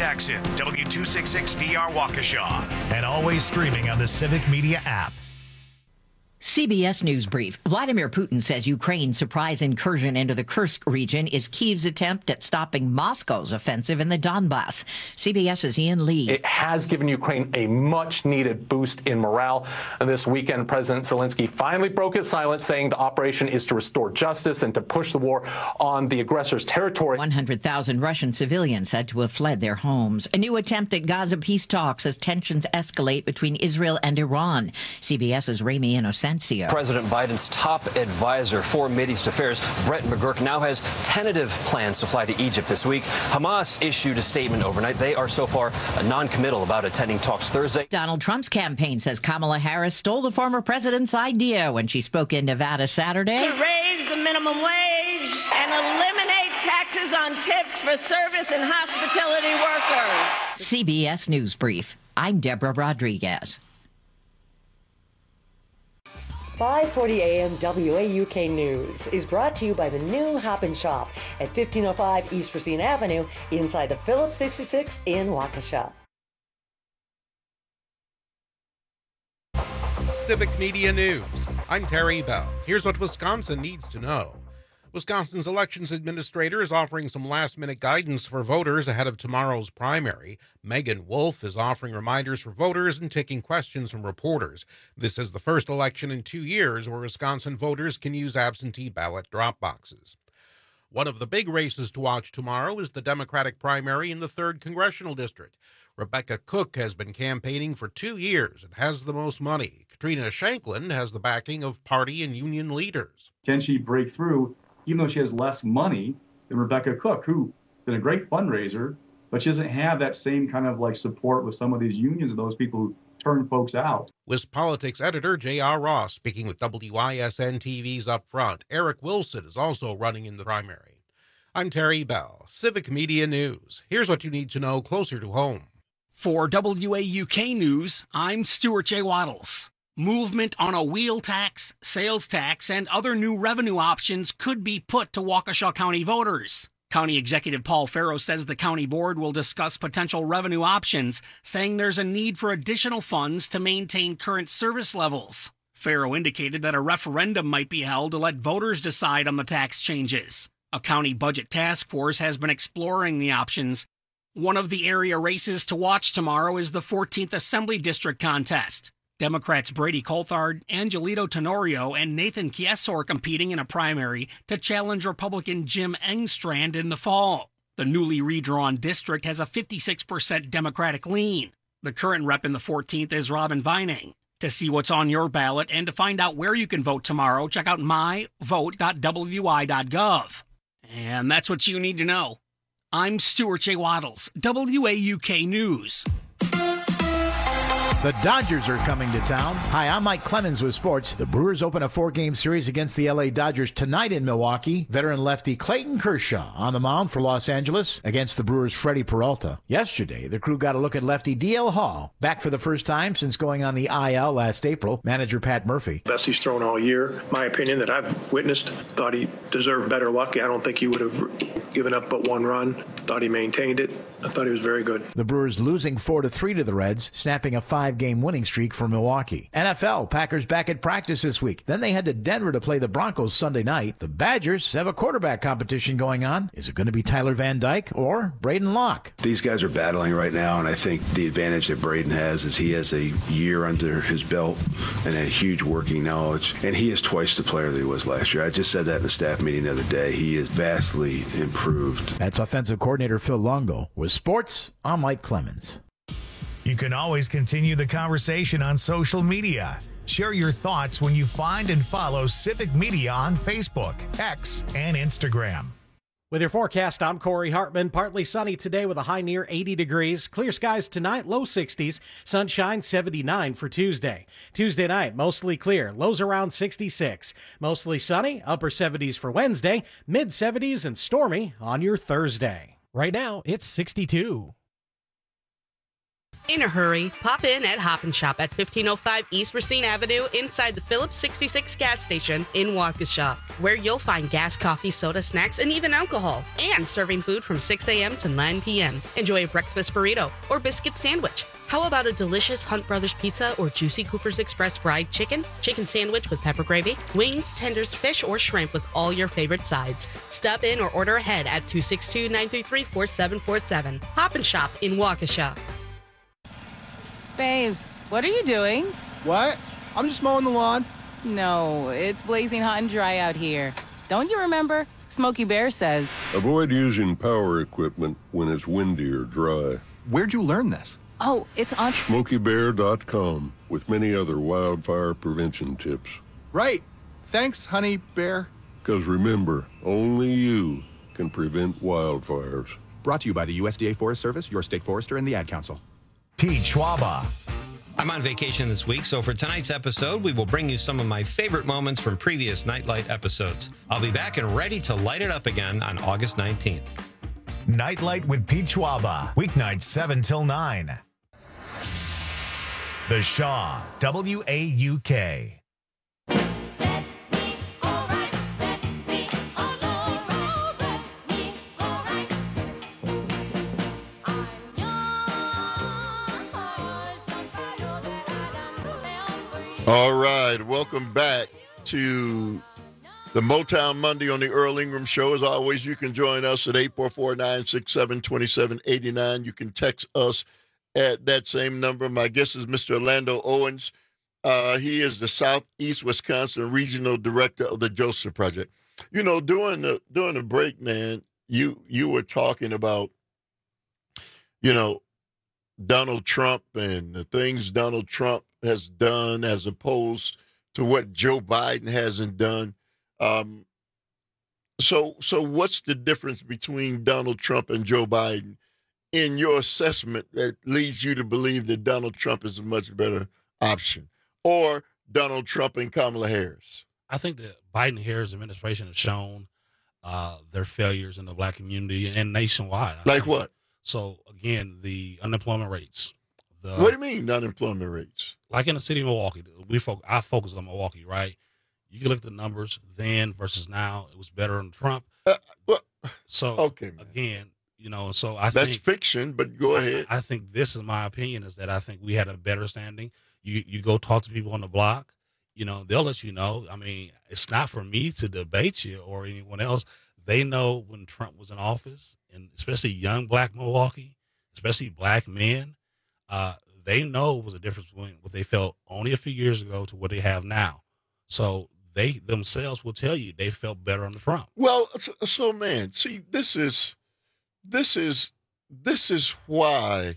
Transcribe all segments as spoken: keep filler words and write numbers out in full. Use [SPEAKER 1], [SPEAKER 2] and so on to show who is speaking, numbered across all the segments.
[SPEAKER 1] Jackson, W two sixty-six D R Waukesha, and always streaming on the Civic Media app.
[SPEAKER 2] C B S News Brief. Vladimir Putin says Ukraine's surprise incursion into the Kursk region is Kyiv's attempt at stopping Moscow's offensive in the Donbass. CBS's Ian Lee.
[SPEAKER 3] It has given Ukraine a much-needed boost in morale. And this weekend, President Zelensky finally broke his silence, saying the operation is to restore justice and to push the war on the aggressor's territory.
[SPEAKER 2] one hundred thousand Russian civilians said to have fled their homes. A new attempt at Gaza peace talks as tensions escalate between Israel and Iran. CBS's Rami Inocencio.
[SPEAKER 4] President Biden's top advisor for Mideast Affairs, Brett McGurk, now has tentative plans to fly to Egypt this week. Hamas issued a statement overnight. They are so far non-committal about attending talks Thursday.
[SPEAKER 2] Donald Trump's campaign says Kamala Harris stole the former president's idea when she spoke in Nevada Saturday
[SPEAKER 5] to raise the minimum wage and eliminate taxes on tips for service and hospitality workers.
[SPEAKER 2] C B S News Brief. I'm Deborah Rodriguez.
[SPEAKER 6] five forty A M W A U K News is brought to you by the new Hop and Shop at fifteen oh five East Racine Avenue inside the Phillips sixty-six in Waukesha.
[SPEAKER 7] Civic Media News. I'm Terry Bell. Here's what Wisconsin needs to know. Wisconsin's elections administrator is offering some last-minute guidance for voters ahead of tomorrow's primary. Megan Wolf is offering reminders for voters and taking questions from reporters. This is the first election in two years where Wisconsin voters can use absentee ballot drop boxes. One of the big races to watch tomorrow is the Democratic primary in the third Congressional District. Rebecca Cook has been campaigning for two years and has the most money. Katrina Shanklin has the backing of party and union leaders.
[SPEAKER 8] Can she break through, even though she has less money than Rebecca Cook, who's been a great fundraiser, but she doesn't have that same kind of like support with some of these unions and those people who turn folks out.
[SPEAKER 7] WisPolitics editor J R. Ross speaking with W I S N T V's Up Front. Eric Wilson is also running in the primary. I'm Terry Bell, Civic Media News. Here's what you need to know closer to home.
[SPEAKER 9] For W A U K News, I'm Stuart J. Waddles. Movement on a wheel tax, sales tax, and other new revenue options could be put to Waukesha County voters. County Executive Paul Farrow says the county board will discuss potential revenue options, saying there's a need for additional funds to maintain current service levels. Farrow indicated that a referendum might be held to let voters decide on the tax changes. A county budget task force has been exploring the options. One of the area races to watch tomorrow is the fourteenth Assembly District contest. Democrats Brady Coulthard, Angelito Tenorio, and Nathan Chiesa are competing in a primary to challenge Republican Jim Engstrand in the fall. The newly redrawn district has a fifty-six percent Democratic lean. The current rep in the fourteenth is Robin Vining. To see what's on your ballot and to find out where you can vote tomorrow, check out my vote dot w i dot gov. And that's what you need to know. I'm Stuart J. Waddles, W A U K News.
[SPEAKER 10] The Dodgers are coming to town. Hi, I'm Mike Clemens with sports. The Brewers open a four-game series against the L A Dodgers tonight in Milwaukee. Veteran lefty Clayton Kershaw on the mound for Los Angeles against the Brewers' Freddie Peralta. Yesterday, the crew got a look at lefty D L Hall, back for the first time since going on the I L last April. Manager Pat Murphy.
[SPEAKER 11] Best he's thrown all year. My opinion that I've witnessed. Thought he deserved better luck. I don't think he would have given up but one run. Thought he maintained it. I thought he was very good.
[SPEAKER 10] The Brewers losing four to three to the Reds, snapping a five-game winning streak for Milwaukee. N F L, Packers back at practice this week. Then they head to Denver to play the Broncos Sunday night. The Badgers have a quarterback competition going on. Is it going to be Tyler Van Dyke or Braden Locke?
[SPEAKER 12] These guys are battling right now, and I think the advantage that Braden has is he has a year under his belt and a huge working knowledge, and he is twice the player that he was last year. I just said that in the staff meeting the other day. He is vastly improved.
[SPEAKER 10] That's offensive coordinator Phil Longo. With sports, I'm Mike Clemens.
[SPEAKER 1] You can always continue the conversation on social media. Share your thoughts when you find and follow Civic Media on Facebook, X, and Instagram.
[SPEAKER 13] With your forecast, I'm Corey Hartman. Partly sunny today with a high near eighty degrees. Clear skies tonight, low sixties. Sunshine seventy-nine for Tuesday. Tuesday night, mostly clear. Lows around sixty-six. Mostly sunny, upper seventies for Wednesday. Mid seventies and stormy on your Thursday.
[SPEAKER 14] Right now, it's sixty-two. In a hurry, pop in at Hop and Shop at fifteen oh five East Racine Avenue inside the Phillips sixty-six gas station in Waukesha, where you'll find gas, coffee, soda, snacks, and even alcohol, and serving food from six a.m. to nine p.m. Enjoy a breakfast burrito or biscuit sandwich. How about a delicious Hunt Brothers pizza or juicy Cooper's Express fried chicken, chicken sandwich with pepper gravy, wings, tenders, fish, or shrimp with all your favorite sides? Stop in or order ahead at two six two, nine three three, four seven four seven. Hop and Shop in Waukesha.
[SPEAKER 15] Babes, what are you doing?
[SPEAKER 16] What? I'm just mowing the lawn.
[SPEAKER 15] No, it's blazing hot and dry out here. Don't you remember? Smokey Bear says.
[SPEAKER 17] Avoid using power equipment when it's windy or dry.
[SPEAKER 16] Where'd you learn this?
[SPEAKER 15] Oh, it's on
[SPEAKER 17] Smokey Bear dot com with many other wildfire prevention tips.
[SPEAKER 16] Right. Thanks, Honey Bear.
[SPEAKER 17] Because remember, only you can prevent wildfires.
[SPEAKER 16] Brought to you by the U S D A Forest Service, your state forester, and the Ad Council.
[SPEAKER 1] Pete Schwaba.
[SPEAKER 18] I'm on vacation this week, so for tonight's episode, we will bring you some of my favorite moments from previous Nightlight episodes. I'll be back and ready to light it up again on August nineteenth.
[SPEAKER 1] Nightlight with Pete Schwaba, weeknights seven till nine. The Shaw, W A U K.
[SPEAKER 19] All right, welcome back to the Motown Monday on the Earl Ingram Show. As always, you can join us at eight four four, nine six seven, two seven eight nine. You can text us at that same number. My guest is Mister Orlando Owens. Uh, he is the Southeast Wisconsin Regional Director of the Joseph Project. You know, during the during the break, man, you you were talking about, you know, Donald Trump and the things Donald Trump has done as opposed to what Joe Biden hasn't done. Um, so, so what's the difference between Donald Trump and Joe Biden in your assessment that leads you to believe that Donald Trump is a much better option, or Donald Trump and Kamala Harris?
[SPEAKER 20] I think that Biden-Harris administration has shown uh, their failures in the black community and nationwide. I
[SPEAKER 19] Like
[SPEAKER 20] think.
[SPEAKER 19] what?
[SPEAKER 20] So again, the unemployment rates. The,
[SPEAKER 19] What do you mean unemployment rates?
[SPEAKER 20] Like in the city of Milwaukee, we fo- I focus on Milwaukee, right? You can look at the numbers then versus now. It was better on Trump.
[SPEAKER 19] Uh, well,
[SPEAKER 20] so
[SPEAKER 19] okay, man.
[SPEAKER 20] again, you know, so I
[SPEAKER 19] That's
[SPEAKER 20] think
[SPEAKER 19] fiction, but go ahead.
[SPEAKER 20] I, I think this is my opinion is that I think we had a better standing. You you go talk to people on the block, you know, they'll let you know. I mean, it's not for me to debate you or anyone else. They know when Trump was in office, and especially young black Milwaukee, especially black men, uh, they know it was a difference between what they felt only a few years ago to what they have now. So they themselves will tell you they felt better under Trump.
[SPEAKER 19] Well, so, so man, see, this is, this is, this is why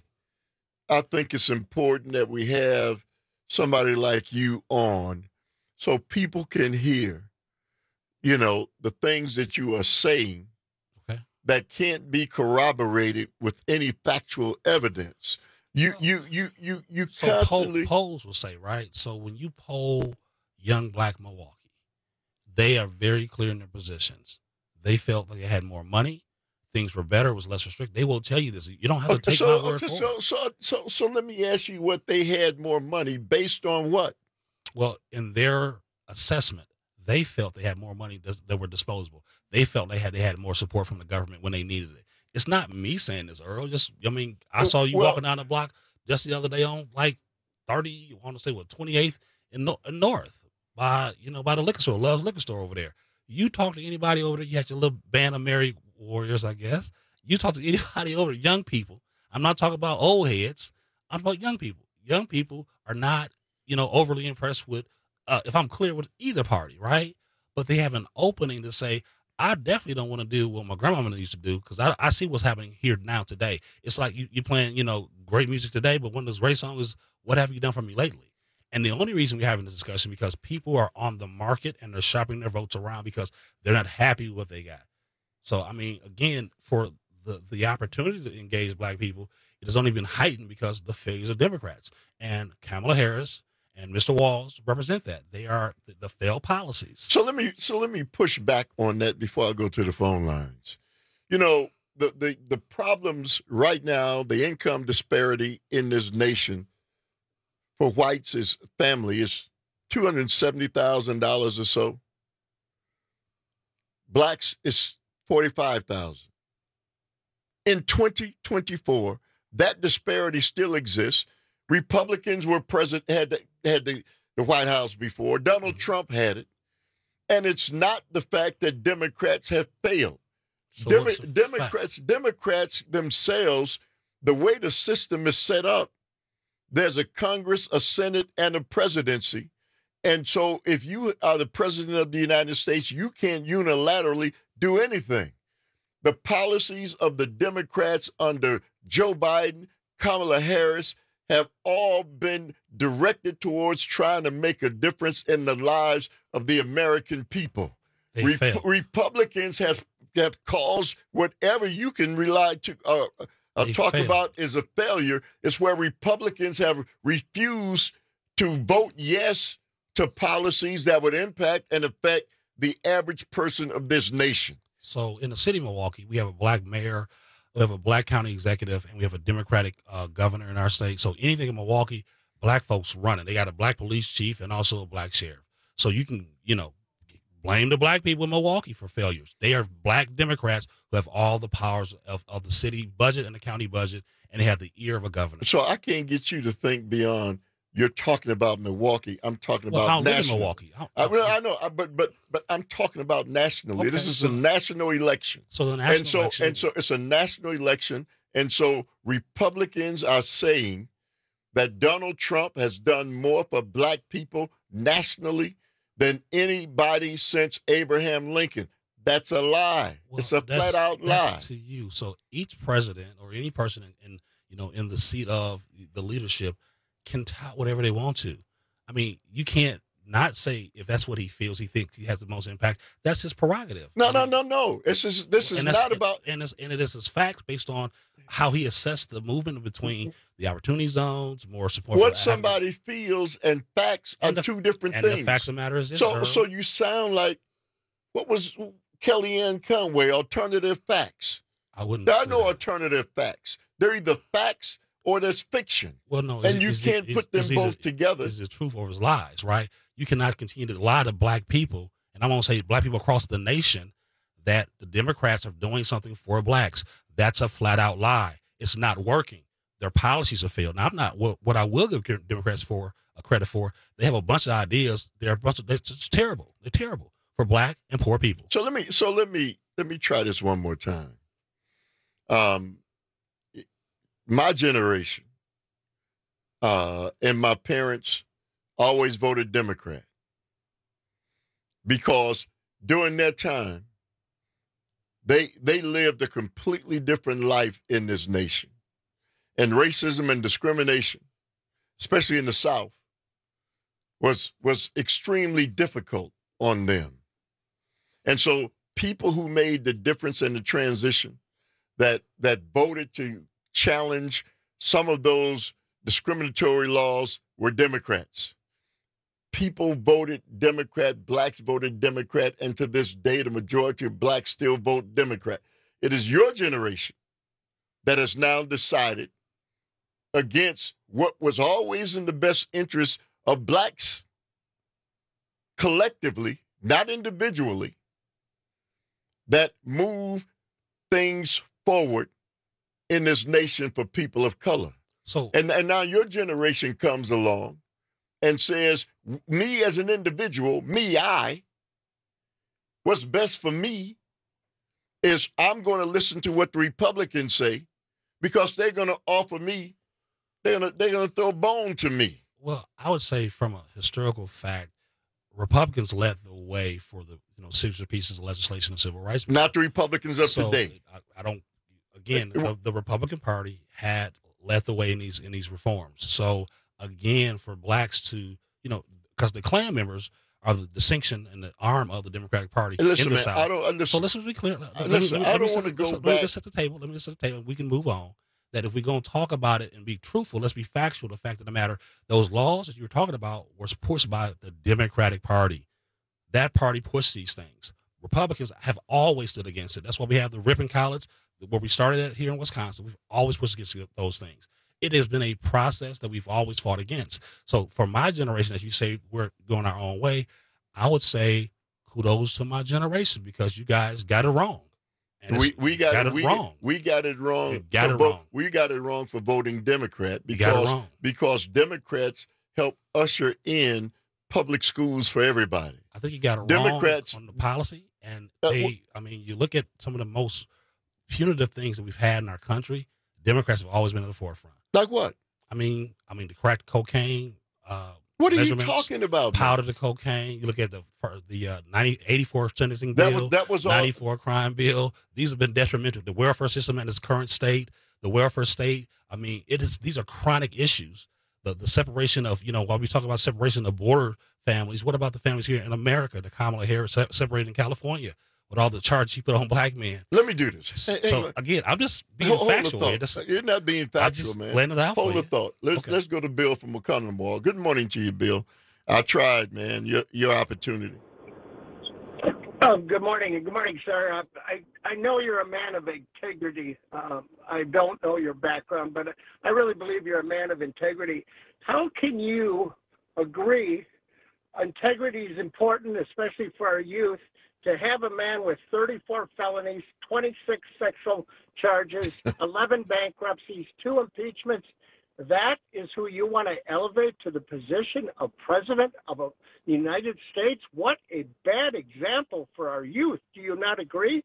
[SPEAKER 19] I think it's important that we have somebody like you on, so people can hear, you know, the things that you are saying
[SPEAKER 20] okay.
[SPEAKER 19] that can't be corroborated with any factual evidence. You, you, you, you, you
[SPEAKER 20] So poll,
[SPEAKER 19] constantly.
[SPEAKER 20] polls will say, right? So when you poll young black Milwaukee, they are very clear in their positions. They felt like they had more money, things were better, it was less restricted. They will tell you this. You don't have to
[SPEAKER 19] Okay,
[SPEAKER 20] take
[SPEAKER 19] so,
[SPEAKER 20] my word
[SPEAKER 19] okay,
[SPEAKER 20] for
[SPEAKER 19] so,
[SPEAKER 20] it.
[SPEAKER 19] so, so, so let me ask you what they had more money based on what?
[SPEAKER 20] Well, in their assessment, they felt they had more money that were disposable. They felt they had they had more support from the government when they needed it. It's not me saying this, Earl. Just I mean, I saw you
[SPEAKER 19] Well-
[SPEAKER 20] walking down the block just the other day on like thirty, I want to say what twenty-eighth in, no, in North by you know by the liquor store, Love's Liquor Store over there. You talk to anybody over there, you had your little band of merry warriors, I guess. You talk to anybody over there, young people. I'm not talking about old heads. I'm talking about young people. Young people are not, you know, overly impressed with, uh, if I'm clear, with either party, right? But they have an opening to say, I definitely don't want to do what my grandmama used to do, because I, I see what's happening here now today. It's like you, you're playing, you know, great music today, but one of those great songs is, what have you done for me lately? And the only reason we're having this discussion because people are on the market and they're shopping their votes around because they're not happy with what they got. So, I mean, again, for the, the opportunity to engage black people, it has only been heightened because of the failures of Democrats. And Kamala Harris and Mister Walz represent that. They are the, the failed policies.
[SPEAKER 19] So let me so let me push back on that before I go to the phone lines. You know, the, the, the problems right now, the income disparity in this nation for whites is family is two hundred seventy thousand dollars or so. Blacks is forty-five thousand dollars. In twenty twenty-four, that disparity still exists. Republicans were president, had the, had the, the White House before. Donald Trump had it. And it's not the fact that Democrats have failed.
[SPEAKER 20] So
[SPEAKER 19] Demo-
[SPEAKER 20] what's the
[SPEAKER 19] Democrats, Democrats themselves, the way the system is set up, there's a Congress, a Senate, and a presidency. And so if you are the president of the United States, you can't unilaterally do anything. The policies of the Democrats under Joe Biden, Kamala Harris, have all been directed towards trying to make a difference in the lives of the American people.
[SPEAKER 20] They
[SPEAKER 19] Re- Republicans have, have caused whatever you can rely to uh, uh, talk
[SPEAKER 20] failed.
[SPEAKER 19] about is a failure. It's where Republicans have refused to vote yes to policies that would impact and affect the average person of this nation.
[SPEAKER 20] So in the city of Milwaukee, we have a black mayor, we have a black county executive, and we have a Democratic uh, governor in our state. So anything in Milwaukee, black folks run it. They got a black police chief and also a black sheriff. So you can, you know, blame the black people in Milwaukee for failures. They are black Democrats who have all the powers of, of the city budget and the county budget, and they have the ear of a governor.
[SPEAKER 19] So I can't get you to think beyond. You're talking about Milwaukee. I'm talking
[SPEAKER 20] Well, I
[SPEAKER 19] about
[SPEAKER 20] don't live in
[SPEAKER 19] national.
[SPEAKER 20] Milwaukee. I-
[SPEAKER 19] I, well, I know, I- but but but I'm talking about nationally.
[SPEAKER 20] Okay,
[SPEAKER 19] This is
[SPEAKER 20] so-
[SPEAKER 19] a national election.
[SPEAKER 20] So the national
[SPEAKER 19] and so
[SPEAKER 20] election-
[SPEAKER 19] and so it's a national election, and so Republicans are saying that Donald Trump has done more for black people nationally than anybody since Abraham Lincoln. That's a lie.
[SPEAKER 20] Well,
[SPEAKER 19] it's a
[SPEAKER 20] that's-
[SPEAKER 19] flat out
[SPEAKER 20] that's
[SPEAKER 19] lie.
[SPEAKER 20] to you. So each president or any person in, in you know in the seat of the leadership can tout whatever they want to. I mean, you can't not say if that's what he feels, he thinks he has the most impact. That's his prerogative.
[SPEAKER 19] No, no, no, no. This is this is
[SPEAKER 20] And that's-
[SPEAKER 19] not about.
[SPEAKER 20] and it's, and it is his facts based on how he assessed the movement between the opportunity zones, more support.
[SPEAKER 19] What
[SPEAKER 20] for African-
[SPEAKER 19] somebody feels and facts are
[SPEAKER 20] And the-
[SPEAKER 19] two different
[SPEAKER 20] and the
[SPEAKER 19] things.
[SPEAKER 20] facts of matter is in
[SPEAKER 19] so.
[SPEAKER 20] her.
[SPEAKER 19] So you sound like what was Kellyanne Conway? Alternative facts.
[SPEAKER 20] I wouldn't.
[SPEAKER 19] There are
[SPEAKER 20] say
[SPEAKER 19] no
[SPEAKER 20] that.
[SPEAKER 19] alternative facts. They're either facts or there's fiction.
[SPEAKER 20] Well, no,
[SPEAKER 19] and you
[SPEAKER 20] it's,
[SPEAKER 19] can't
[SPEAKER 20] it's,
[SPEAKER 19] put them
[SPEAKER 20] it's
[SPEAKER 19] both
[SPEAKER 20] either,
[SPEAKER 19] together.
[SPEAKER 20] It's the truth or it's lies, right? You cannot continue to lie to black people, and I won't say black people across the nation, that the Democrats are doing something for blacks. That's a flat out lie. It's not working. Their policies have failed. Now, I'm not what, what I will give Democrats for a credit for. They have a bunch of ideas. They're a bunch of. It's, it's terrible. They're terrible for black and poor people.
[SPEAKER 19] So let me. So let me. Let me try this one more time. Um, my generation, uh, and my parents always voted Democrat because during that time, they they lived a completely different life in this nation, and racism and discrimination, especially in the South, was was extremely difficult on them, and so people who made the difference in the transition, that that voted to challenge some of those discriminatory laws, were Democrats. People voted Democrat, blacks voted Democrat, and to this day, the majority of blacks still vote Democrat. It is your generation that has now decided against what was always in the best interest of blacks collectively, not individually, that move things forward in this nation for people of color.
[SPEAKER 20] So,
[SPEAKER 19] and, and now your generation comes along and says, me as an individual, me, I, what's best for me is I'm going to listen to what the Republicans say because they're going to offer me, they're going to, they're going to throw a bone to me.
[SPEAKER 20] Well, I would say from a historical fact, Republicans led the way for the you know signature pieces of legislation and civil rights.
[SPEAKER 19] Not the Republicans of
[SPEAKER 20] so
[SPEAKER 19] today.
[SPEAKER 20] I, I don't. Again, the, the Republican Party had led the way in these in these reforms. So again, for blacks to you know, because the Klan members are the distinction and the arm of the Democratic Party
[SPEAKER 19] Listen,
[SPEAKER 20] in the
[SPEAKER 19] man,
[SPEAKER 20] South.
[SPEAKER 19] I don't understand.
[SPEAKER 20] So let's just be clear. Let,
[SPEAKER 19] Listen,
[SPEAKER 20] let me,
[SPEAKER 19] I
[SPEAKER 20] let me
[SPEAKER 19] don't
[SPEAKER 20] set-
[SPEAKER 19] want to go
[SPEAKER 20] let me
[SPEAKER 19] back.
[SPEAKER 20] just set the table. Let me just set the table. We can move on. That if we're going to talk about it and be truthful, let's be factual. The fact of the matter, those laws that you were talking about were pushed by the Democratic Party. That party pushed these things. Republicans have always stood against it. That's why we have the Ripon College, where we started at here in Wisconsin, we've always pushed against those things. It has been a process that we've always fought against. So for my generation, as you say, we're going our own way, I would say kudos to my generation because you guys got it wrong. And
[SPEAKER 19] we we got,
[SPEAKER 20] got
[SPEAKER 19] it,
[SPEAKER 20] it
[SPEAKER 19] we,
[SPEAKER 20] wrong.
[SPEAKER 19] We got it wrong.
[SPEAKER 20] We got it
[SPEAKER 19] vo-
[SPEAKER 20] wrong.
[SPEAKER 19] We got it wrong for voting Democrat
[SPEAKER 20] You got it
[SPEAKER 19] because
[SPEAKER 20] wrong.
[SPEAKER 19] because Democrats help usher in public schools for everybody.
[SPEAKER 20] I think you got it
[SPEAKER 19] Democrats,
[SPEAKER 20] wrong on the policy. And
[SPEAKER 19] Uh,
[SPEAKER 20] they, I mean, you look at some of the most punitive things that we've had in our country, Democrats have always been at the forefront.
[SPEAKER 19] Like what?
[SPEAKER 20] I mean, I mean, the crack cocaine. Uh,
[SPEAKER 19] What are you
[SPEAKER 20] measurements,
[SPEAKER 19] talking about, man?
[SPEAKER 20] Powder to cocaine. You look at the for the uh, ninety, eighty-four sentencing
[SPEAKER 19] That
[SPEAKER 20] bill,
[SPEAKER 19] was- that was all-
[SPEAKER 20] ninety-four crime bill. These have been detrimental. The welfare system in its current state, the welfare state. I mean, it is. These are chronic issues. The the separation of, you know, while we talk about separation of border families, what about the families here in America? The Kamala Harris se- separated in California with all the charges she put on black men.
[SPEAKER 19] Let me do this.
[SPEAKER 20] So,
[SPEAKER 19] Hey, hey,
[SPEAKER 20] again, I'm just being
[SPEAKER 19] hold, hold
[SPEAKER 20] factual
[SPEAKER 19] the
[SPEAKER 20] here.
[SPEAKER 19] thought.
[SPEAKER 20] Just-
[SPEAKER 19] You're not being
[SPEAKER 20] I'm
[SPEAKER 19] factual,
[SPEAKER 20] just
[SPEAKER 19] man.
[SPEAKER 20] laying it out
[SPEAKER 19] Hold
[SPEAKER 20] for
[SPEAKER 19] the
[SPEAKER 20] you.
[SPEAKER 19] thought. Let's
[SPEAKER 20] Okay.
[SPEAKER 19] let's go to Bill from McConnell. Good morning to you, Bill. I tried, man. Your your opportunity.
[SPEAKER 21] Oh, good morning. Good morning, sir. I, I, I know you're a man of integrity. Um, I don't know your background, but I really believe you're a man of integrity. How can you agree integrity is important, especially for our youth, to have a man with thirty-four felonies, twenty-six sexual charges, eleven bankruptcies, two impeachments? That is who you want to elevate to the position of president of a, the United States? What a bad example for our youth. Do you not agree?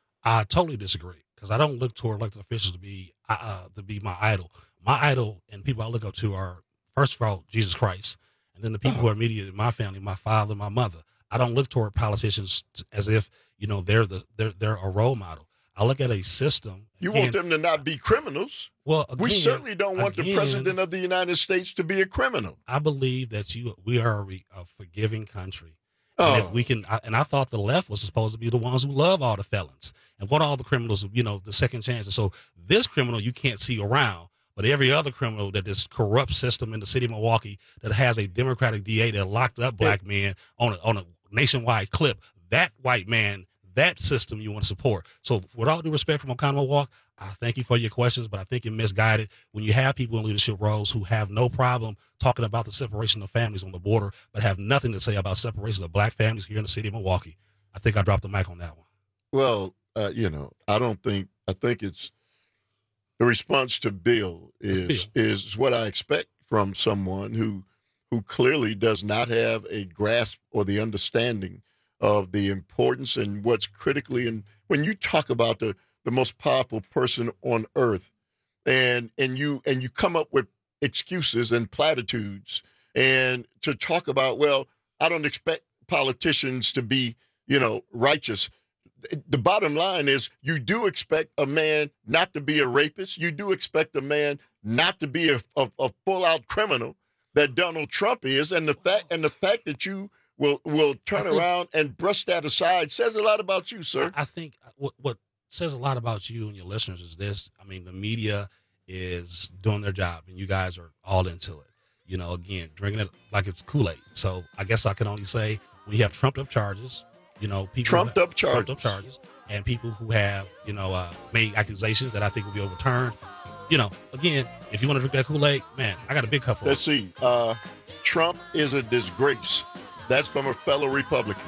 [SPEAKER 20] I totally disagree because I don't look toward elected officials to be uh, to be my idol. My idol and people I look up to are, first of all, Jesus Christ, and then the people who are immediate in my family, my father, my mother. I don't look toward politicians as if, you know, they're the they're they're a role model. I look at a system.
[SPEAKER 19] You
[SPEAKER 20] again,
[SPEAKER 19] want them to not be criminals.
[SPEAKER 20] Well,
[SPEAKER 19] we
[SPEAKER 20] again-
[SPEAKER 19] certainly don't want the
[SPEAKER 20] again-
[SPEAKER 19] president of the United States to be a criminal.
[SPEAKER 20] I believe that you we are a, re, a forgiving country.
[SPEAKER 19] Oh.
[SPEAKER 20] And if we can, I, and I thought the left was supposed to be the ones who love all the felons and want all the criminals, you know, the second chances. So this criminal you can't see around, but every other criminal that this corrupt system in the city of Milwaukee that has a Democratic D A that locked up black men on a, on a nationwide clip, that white man, that system you want to support. So with all due respect from Oconomo Walk, I thank you for your questions, but I think you're misguided when you have people in leadership roles who have no problem talking about the separation of families on the border, but have nothing to say about separation of black families here in the city of Milwaukee. I think I dropped the mic on that one.
[SPEAKER 19] Well, uh, you know, I don't think, I think it's, the response to Bill is is what I expect from someone who who clearly does not have a grasp or the understanding of the importance and what's critically, and when you talk about the the most powerful person on earth, and and you and you come up with excuses and platitudes, and to talk about, well, I don't expect politicians to be, you know, righteous. The bottom line is you do expect a man not to be a rapist. You do expect a man not to be a, a, a full-out criminal that Donald Trump is. And the fact and the fact that you will will turn
[SPEAKER 20] think-
[SPEAKER 19] around and brush that aside says a lot about you, sir.
[SPEAKER 20] I think what, what says a lot about you and your listeners is this. I mean, the media is doing their job, and you guys are all into it. You know, again, drinking it like it's Kool-Aid. So I guess I can only say we have trumped up charges. You know, people
[SPEAKER 19] Trumped up charges.
[SPEAKER 20] trumped up charges, and people who have, you know, uh, made accusations that I think will be overturned. You know, again, if you want to drink that Kool-Aid, man, I got a big cup for
[SPEAKER 19] Let's
[SPEAKER 20] it.
[SPEAKER 19] see. Uh, Trump is a disgrace. That's from a fellow Republican.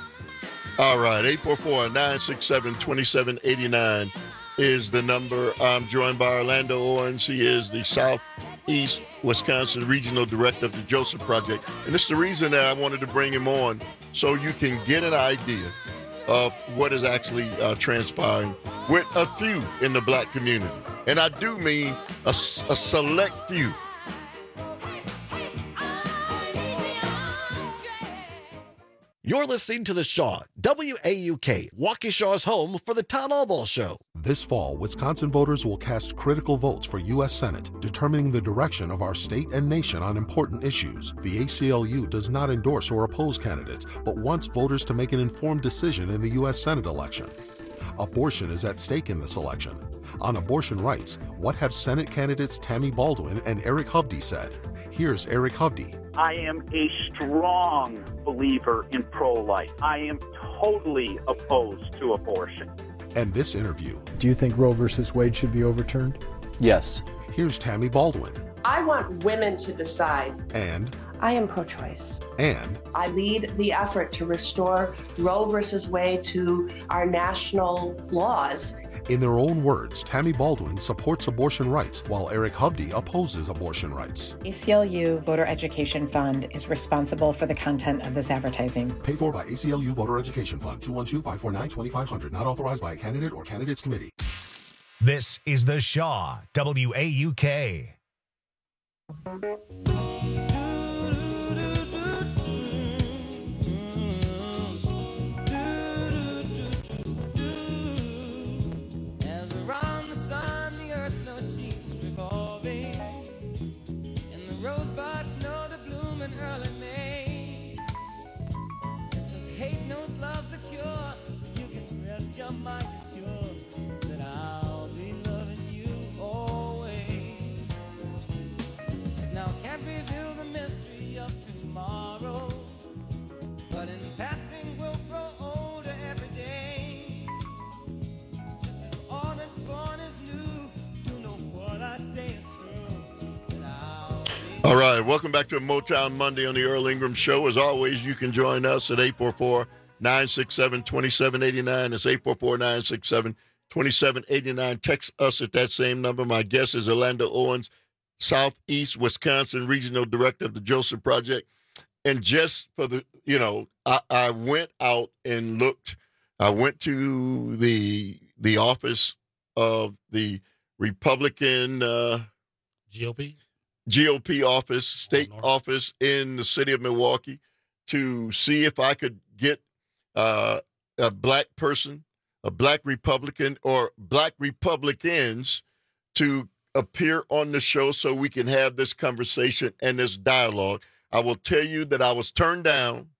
[SPEAKER 19] All right, eight four four, nine six seven, two seven eight nine is the number. I'm joined by Orlando Owens. He is the Southeast Wisconsin Regional Director of the Joseph Project. And it's the reason that I wanted to bring him on, so you can get an idea of what is actually uh, transpiring with a few in the black community. And I do mean a, s- a select few.
[SPEAKER 22] You're listening to The Shaw, W A U K, Waukesha's home for the Town Hall Ball Show.
[SPEAKER 23] This fall, Wisconsin voters will cast critical votes for U S Senate, determining the direction of our state and nation on important issues. The A C L U does not endorse or oppose candidates, but wants voters to make an informed decision in the U S Senate election. Abortion is at stake in this election. On abortion rights, what have Senate candidates Tammy Baldwin and Eric Hovde said? Here's Eric Hovde.
[SPEAKER 24] I am a strong believer in pro-life. I am totally opposed to abortion.
[SPEAKER 23] and this interview.
[SPEAKER 3] Do you think Roe versus Wade should be overturned?
[SPEAKER 4] Yes.
[SPEAKER 23] Here's Tammy Baldwin.
[SPEAKER 5] I want women to decide.
[SPEAKER 23] And
[SPEAKER 5] I am pro-choice.
[SPEAKER 23] And
[SPEAKER 5] I lead the effort to restore Roe versus Wade to our national laws.
[SPEAKER 23] in their own words, Tammy Baldwin supports abortion rights while Eric Hovde opposes abortion rights.
[SPEAKER 24] A C L U Voter Education Fund is responsible for the content of this advertising.
[SPEAKER 23] Paid for by A C L U Voter Education Fund, two one two, five four nine, two five zero zero, not authorized by a candidate or candidates committee.
[SPEAKER 1] This is The Shaw, W A U K.
[SPEAKER 25] Early May. Just as hate knows love's the cure, you can rest your mind assured that I'll be loving you always. 'Cause now I can't reveal the mystery of tomorrow, but in passing we'll grow older every day. Just as all that's born is new, you know what I say is true.
[SPEAKER 19] All right, welcome back to Motown Monday on the Earl Ingram Show. As always, you can join us at eight four four, nine six seven, two seven eight nine. It's eight four four, nine six seven, two seven eight nine. Text us at that same number. My guest is Orlando Owens, Southeast Wisconsin Regional Director of the Joseph Project. And just for the, you know, I, I went out and looked. I went to the the office of the Republican uh,
[SPEAKER 20] G O P?
[SPEAKER 19] G O P office, state office in the city of Milwaukee to see if I could get uh, a black person, a black Republican, or black Republicans to appear on the show so we can have this conversation and this dialogue. I will tell you that I was turned down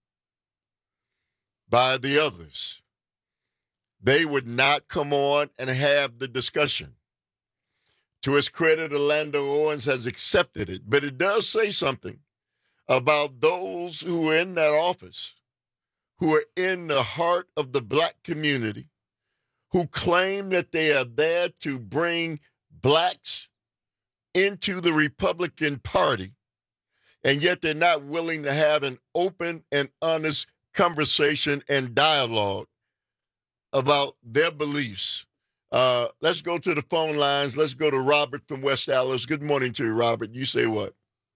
[SPEAKER 19] by the others. They would not come on and have the discussion. To his credit, Orlando Owens has accepted it, but it does say something about those who are in that office, who are in the heart of the black community, who claim that they are there to bring blacks into the Republican Party, and yet they're not willing to have an open and honest conversation and dialogue about their beliefs. Uh, let's go to the phone lines. Let's go to Robert from West Allis. Good morning to you, Robert. You say what?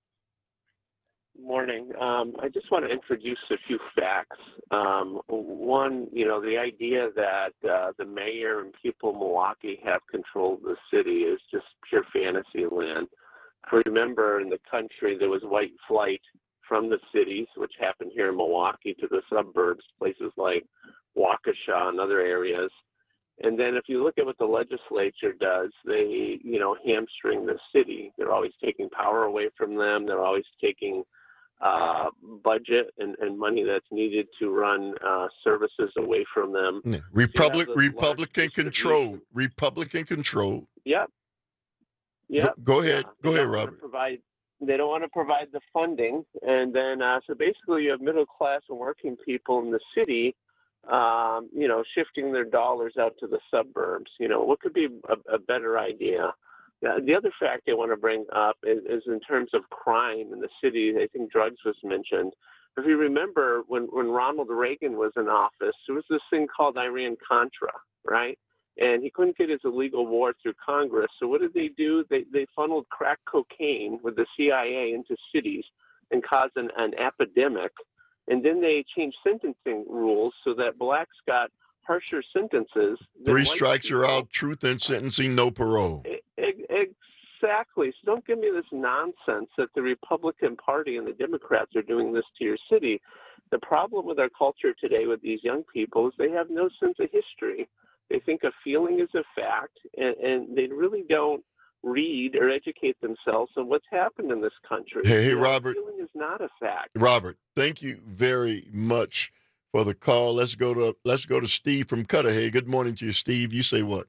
[SPEAKER 26] Morning. Um, I just want to introduce a few facts. Um, one, you know, the idea that uh, the mayor and people of Milwaukee have control of the city is just pure fantasy land. Remember, in the country, there was white flight from the cities, which happened here in Milwaukee, to the suburbs, places like Waukesha and other areas. And then if you look at what the legislature does, they, you know, hamstring the city. They're always taking power away from them. They're always taking uh, budget and, and money that's needed to run uh, services away from them.
[SPEAKER 19] Yeah. Republic, so Republican control. Republican control.
[SPEAKER 26] Yep. Yep.
[SPEAKER 19] Go, go ahead.
[SPEAKER 26] Yeah.
[SPEAKER 19] Go ahead, Robert.
[SPEAKER 26] Provide, they don't want to provide the funding. And then, uh, so basically you have middle class and working people in the city Um, you know, shifting their dollars out to the suburbs. You know, what could be a, a better idea? Uh, the other fact I want to bring up is, is in terms of crime in the city. I think drugs was mentioned. If you remember, when, when Ronald Reagan was in office, there was this thing called Iran-Contra, right? And he couldn't get his illegal war through Congress. So what did they do? They, they funneled crack cocaine with the C I A into cities and caused an, an epidemic. And then they changed sentencing rules so that blacks got harsher sentences.
[SPEAKER 19] Three strikes you're out, truth in sentencing, no parole.
[SPEAKER 26] Exactly. So don't give me this nonsense that the Republican Party and the Democrats are doing this to your city. The problem with our culture today with these young people is they have no sense of history. They think a feeling is a fact, and, and they really don't read or educate themselves on what's happened in this country.
[SPEAKER 19] Hey, hey
[SPEAKER 26] you know,
[SPEAKER 19] Robert.
[SPEAKER 26] Feeling is not a fact.
[SPEAKER 19] Robert, thank you very much for the call. Let's go to let's go to Steve from Cudahy. Good morning to you, Steve. You say what?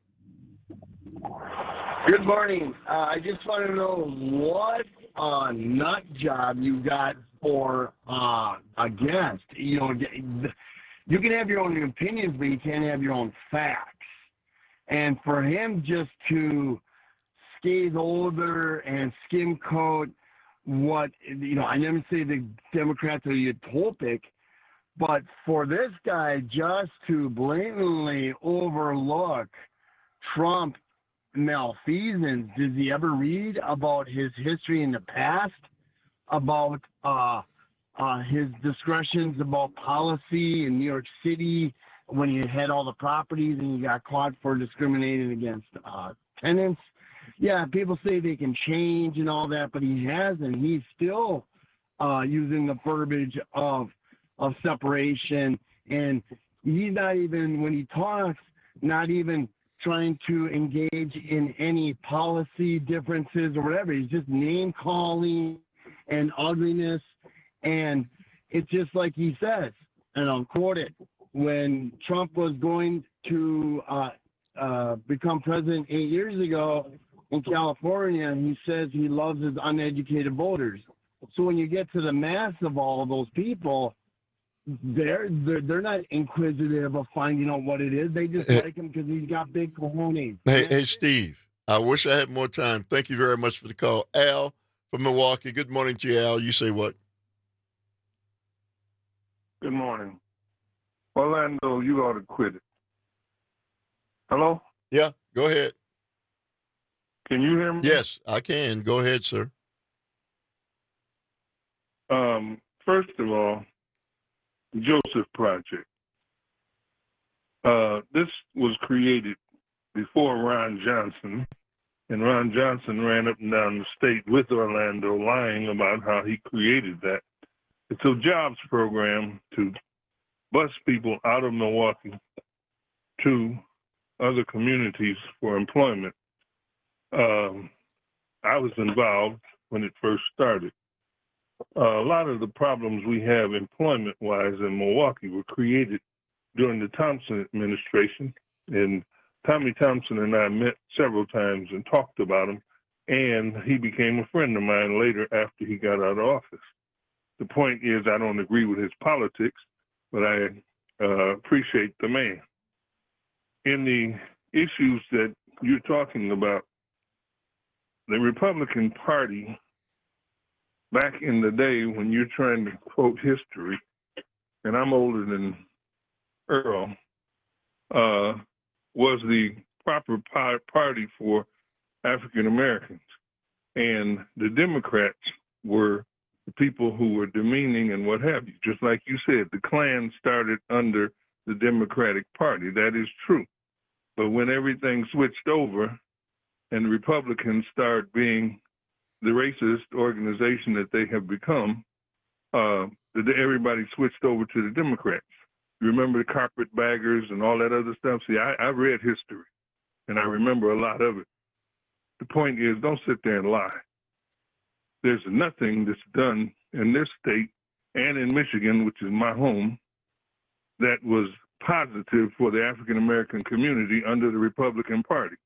[SPEAKER 27] Good morning. Uh, I just want to know what uh, nut job you got for uh, against. You know, you can have your own opinions, but you can't have your own facts. And for him just to scathe over and skim coat what, you know, I never say the Democrats are utopic, but for this guy just to blatantly overlook Trump malfeasance, does he ever read about his history in the past, about uh, uh, his discretions about policy in New York City when he had all the properties and he got caught for discriminating against uh, tenants? Yeah, people say they can change and all that, but he hasn't. He's still uh, using the verbiage of of separation, and he's not even, when he talks, not even trying to engage in any policy differences or whatever. He's just name calling and ugliness, and it's just like he says, and I'll quote it, when Trump was going to uh, uh, become president eight years ago in California, he says he loves his uneducated voters. So when you get to the mass of all of those people, they're they're, they're not inquisitive of finding out what it is. They just
[SPEAKER 19] Hey.
[SPEAKER 27] like him because he's got big cojones.
[SPEAKER 19] Hey, hey, Steve, I wish I had more time. Thank you very much for the call. Al from Milwaukee. Good morning to you, Al. You say what?
[SPEAKER 2] Good morning. Orlando, you ought to quit it. Hello?
[SPEAKER 19] Yeah, go ahead.
[SPEAKER 2] Can you hear me?
[SPEAKER 19] Yes, I can. Go ahead, sir.
[SPEAKER 2] Um, first of all, Joseph Project. Uh, this was created before Ron Johnson, and Ron Johnson ran up and down the state with Orlando lying about how he created that. It's a jobs program to bus people out of Milwaukee to other communities for employment. Um, I was involved when it first started. Uh, a lot of the problems we have employment-wise in Milwaukee were created during the Thompson administration, and Tommy Thompson and I met several times and talked about him, and he became a friend of mine later after he got out of office. The point is, I don't agree with his politics, but I uh, appreciate the man. In the issues that you're talking about, the Republican Party, back in the day when you're trying to quote history, and I'm older than Earl, uh, was the proper par- party for African Americans. And the Democrats were the people who were demeaning and what have you. Just like you said, the Klan started under the Democratic Party. That is true. But when everything switched over and the Republicans started being the racist organization that they have become, uh, everybody switched over to the Democrats. You remember the carpetbaggers and all that other stuff? See, I, I read history, and I remember a lot of it. The point is, don't sit there and lie. There's nothing that's done in this state and in Michigan, which is my home, that was positive for the African-American community under the Republican Party.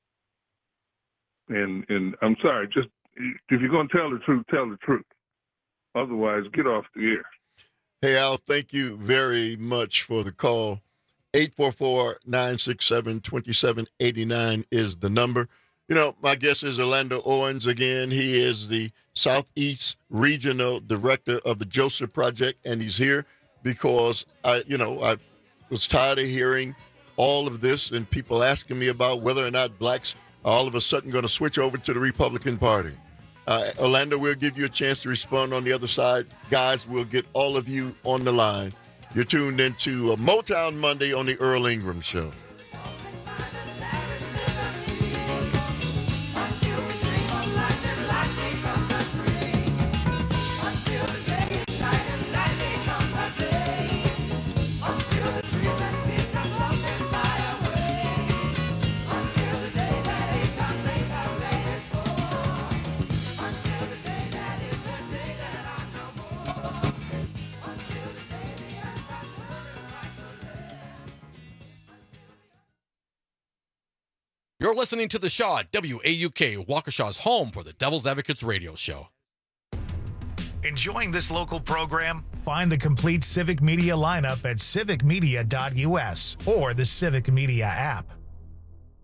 [SPEAKER 2] And and I'm sorry, just if you're going to tell the truth, tell the truth. Otherwise, get off the air.
[SPEAKER 19] Hey, Al, thank you very much for the call. eight four four, nine six seven, two seven eight nine is the number. You know, my guest is Orlando Owens again. He is the Southeast Regional Director of the Joseph Project, and he's here because, I, you know, I was tired of hearing all of this and people asking me about whether or not blacks are all of a sudden going to switch over to the Republican Party. Uh, Orlando, we'll give you a chance to respond on the other side. Guys, we'll get all of you on the line. You're tuned into uh, Motown Monday on the Earl Ingram Show.
[SPEAKER 4] You're listening to The Shaw, W A U K, Waukesha's home for the Devil's Advocates radio show.
[SPEAKER 1] Enjoying this local program? Find the complete Civic Media lineup at civic media dot U S or the Civic Media app.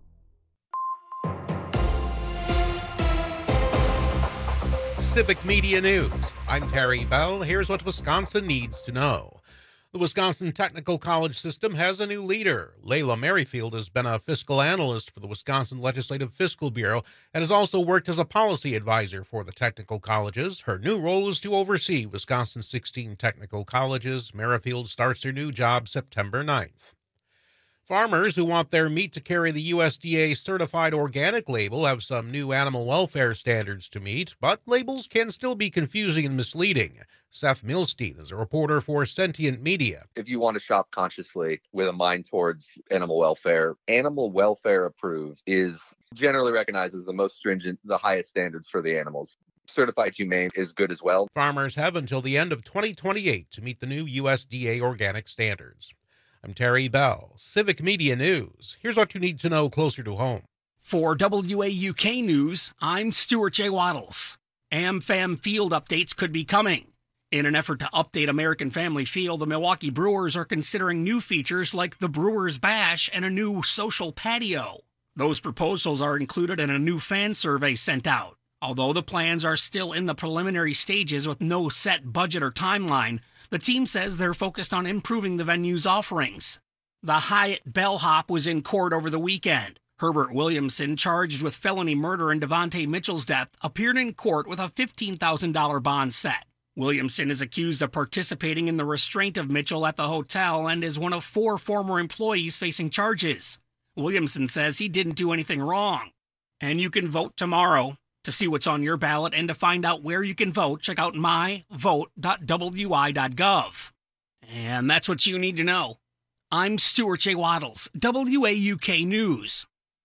[SPEAKER 6] Civic Media News. I'm Terry Bell. Here's what Wisconsin needs to know. The Wisconsin Technical College system has a new leader. Layla Merrifield has been a fiscal analyst for the Wisconsin Legislative Fiscal Bureau and has also worked as a policy advisor for the technical colleges. Her new role is to oversee Wisconsin's sixteen technical colleges. Merrifield starts her new job September ninth. Farmers who want their meat to carry the U S D A certified organic label have some new animal welfare standards to meet, but labels can still be confusing and misleading. Seth Milstein is a reporter for Sentient Media.
[SPEAKER 7] If you want to shop consciously with a mind towards animal welfare, animal welfare approved is generally recognized as the most stringent, the highest standards for the animals. Certified humane is good as well.
[SPEAKER 6] Farmers have until the end of twenty twenty-eight to meet the new U S D A organic standards. I'm Terry Bell, Civic Media News. Here's what you need to know closer to home.
[SPEAKER 8] For W A U K News, I'm Stuart J. Waddles. AmFam Field updates could be coming. In an effort to update American Family Field, the Milwaukee Brewers are considering new features like the Brewers Bash and a new social patio. Those proposals are included in a new fan survey sent out. Although the plans are still in the preliminary stages with no set budget or timeline, the team says they're focused on improving the venue's offerings. The Hyatt Bellhop was in court over the weekend. Herbert Williamson, charged with felony murder in Devontae Mitchell's death, appeared in court with a fifteen thousand dollars bond set. Williamson is accused of participating in the restraint of Mitchell at the hotel and is one of four former employees facing charges. Williamson says he didn't do anything wrong. And you can vote tomorrow. To see what's on your ballot and to find out where you can vote, check out my vote dot w i dot gov. And that's what you need to know. I'm Stuart J. Waddles, W A U K News.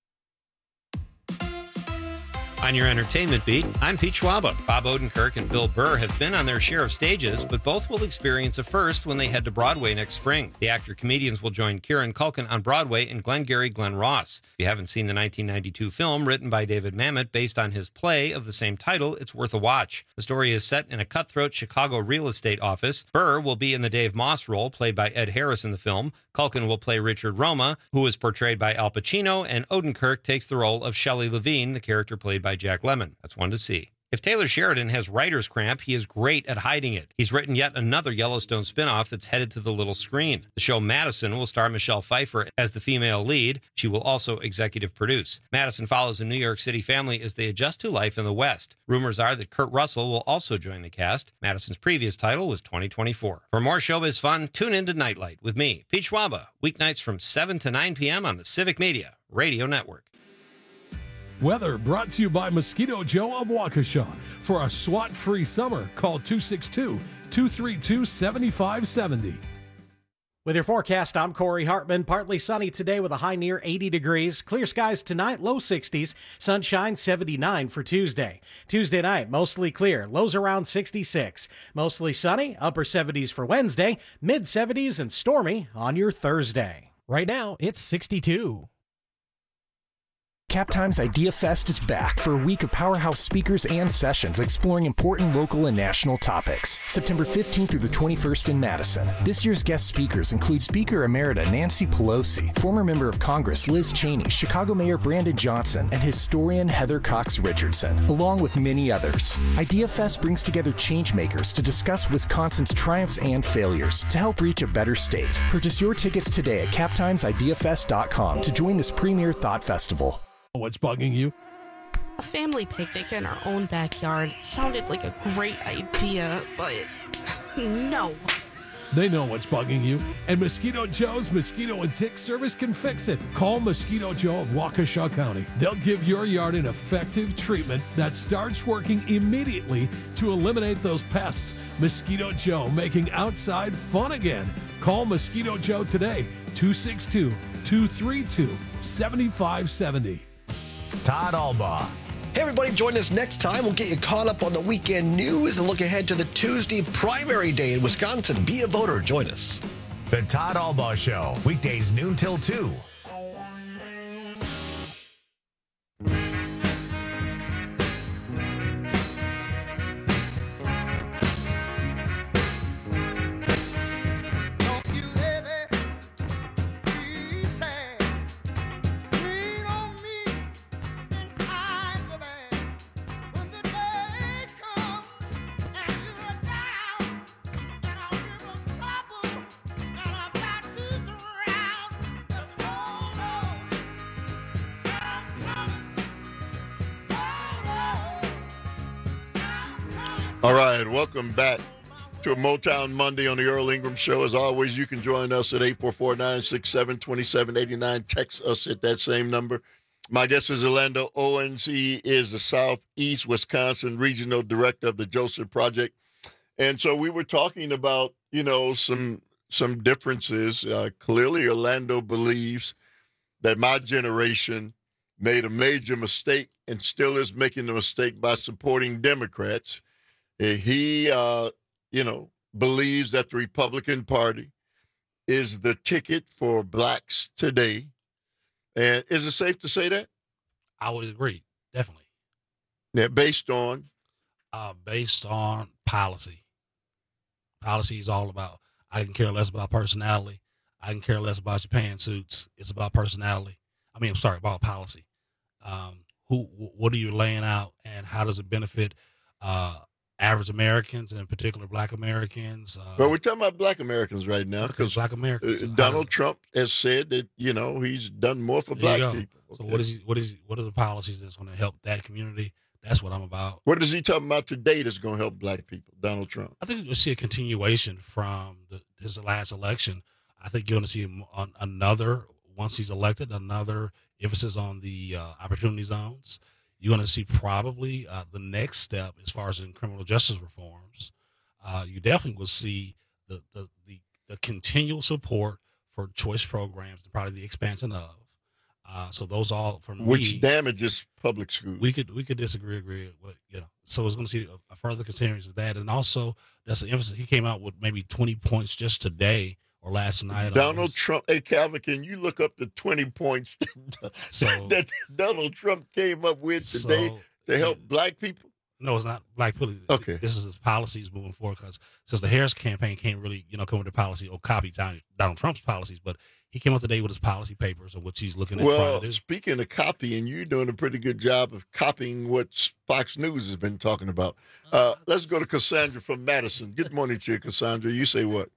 [SPEAKER 18] On your entertainment beat, I'm Pete Schwaba. Bob Odenkirk and Bill Burr have been on their share of stages, but both will experience a first when they head to Broadway next spring. The actor-comedians will join Kieran Culkin on Broadway in Glengarry Glen Ross. If you haven't seen the nineteen ninety-two film written by David Mamet based on his play of the same title, it's worth a watch. The story is set in a cutthroat Chicago real estate office. Burr will be in the Dave Moss role, played by Ed Harris in the film. Culkin will play Richard Roma, who is portrayed by Al Pacino, and Odenkirk takes the role of Shelley Levine, the character played by Jack Lemmon. That's one to see. If Taylor Sheridan has writer's cramp, he is great at hiding it. He's written yet another Yellowstone spinoff that's headed to the little screen. The show Madison will star Michelle Pfeiffer as the female lead. She will also executive produce. Madison follows a New York City family as they adjust to life in the West. Rumors are that Kurt Russell will also join the cast. Madison's previous title was twenty twenty-four. For more showbiz fun, tune in to Nightlight with me, Pete Schwaba, weeknights from seven to nine p.m. on the Civic Media Radio Network.
[SPEAKER 9] Weather brought to you by Mosquito Joe of Waukesha. For a SWAT-free summer, call two six two, two three two, seven five seven zero.
[SPEAKER 13] With your forecast, I'm Corey Hartman. Partly sunny today with a high near eighty degrees. Clear skies tonight, low sixties. Sunshine seventy-nine for Tuesday. Tuesday night, mostly clear. Lows around sixty-six. Mostly sunny, upper seventies for Wednesday. Mid seventies and stormy on your Thursday.
[SPEAKER 10] Right now, it's sixty-two.
[SPEAKER 11] Captime's Idea Fest is back for a week of powerhouse speakers and sessions exploring important local and national topics. September fifteenth through the twenty-first in Madison. This year's guest speakers include Speaker Emerita Nancy Pelosi, former member of Congress Liz Cheney, Chicago Mayor Brandon Johnson, and historian Heather Cox Richardson, along with many others. Idea Fest brings together changemakers to discuss Wisconsin's triumphs and failures to help reach a better state. Purchase your tickets today at cap times idea fest dot com to join this premier thought festival.
[SPEAKER 9] What's bugging you?
[SPEAKER 14] A family picnic in our own backyard sounded like a great idea, but no.
[SPEAKER 9] They know what's bugging you, and Mosquito Joe's Mosquito and Tick Service can fix it. Call Mosquito Joe of Waukesha County. They'll give your yard an effective treatment that starts working immediately to eliminate those pests. Mosquito Joe, making outside fun again. Call Mosquito Joe today, two six two, two three two, seven five seven zero.
[SPEAKER 1] Todd Albaugh.
[SPEAKER 22] Hey, everybody, join us next time. We'll get you caught up on the weekend news and look ahead to the Tuesday primary day in Wisconsin. Be a voter. Join us.
[SPEAKER 1] The Todd Albaugh Show, weekdays noon till two.
[SPEAKER 25] Come
[SPEAKER 19] All right, welcome back to a Motown Monday on the Earl Ingram Show. As always, you can join us at eight four four, nine six seven, two seven eight nine. Text us at that same number. My guest is Orlando Owens. He is the Southeast Wisconsin Regional Director of the Joseph Project. And so we were talking about, you know, some some differences. Uh, clearly, Orlando believes that my generation made a major mistake and still is making the mistake by supporting Democrats. Uh, he, uh, you know, believes that the Republican Party is the ticket for blacks today. And is it safe to say that?
[SPEAKER 20] I would agree, definitely.
[SPEAKER 19] Yeah, based on?
[SPEAKER 20] Uh, based on policy. Policy is all about, I can care less about personality. I can care less about your pantsuits. It's about personality. I mean, I'm sorry, about policy. Um, who, what are you laying out, and how does it benefit uh, average Americans, and in particular black Americans? Uh,
[SPEAKER 19] Well, we're talking about black Americans right now because
[SPEAKER 20] black Americans.
[SPEAKER 19] uh, Donald Trump has said that, you know, he's done more for
[SPEAKER 20] There
[SPEAKER 19] black
[SPEAKER 20] you go.
[SPEAKER 19] people.
[SPEAKER 20] So what is he, what is he, what are the policies that's going to help that community? That's what I'm about.
[SPEAKER 19] What is he talking about today that's going to help black people, Donald Trump?
[SPEAKER 20] I think you'll see a continuation from the, his last election. I think you're going to see him on another, once he's elected, another emphasis on the uh, opportunity zones. You're going to see probably uh, the next step as far as in criminal justice reforms. Uh, you definitely will see the, the, the, the continual support for choice programs and probably the expansion of. Uh, so those all from
[SPEAKER 19] Which
[SPEAKER 20] me,
[SPEAKER 19] damages public schools.
[SPEAKER 20] we could we could disagree, agree with, you know. So it's going to see a, a further continuation of that, and also that's the emphasis. He came out with maybe twenty points just today or last night. on
[SPEAKER 19] Donald
[SPEAKER 20] his-
[SPEAKER 19] Trump, hey, Calvin, can you look up the twenty points
[SPEAKER 20] So-
[SPEAKER 19] that Donald Trump came up with today
[SPEAKER 20] So,
[SPEAKER 19] to help black people?
[SPEAKER 20] No, it's not black people.
[SPEAKER 19] Okay.
[SPEAKER 20] This is his policies moving forward, because since the Harris campaign can't really, you know, come with a policy or copy Donald Donald Trump's policies, but he came out today with his policy papers of which he's looking at trying
[SPEAKER 19] Well,
[SPEAKER 20] to do.
[SPEAKER 19] speaking of copying, you're doing a pretty good job of copying what Fox News has been talking about. Uh, let's go to Cassandra from Madison. Good morning to you, Cassandra. You say what?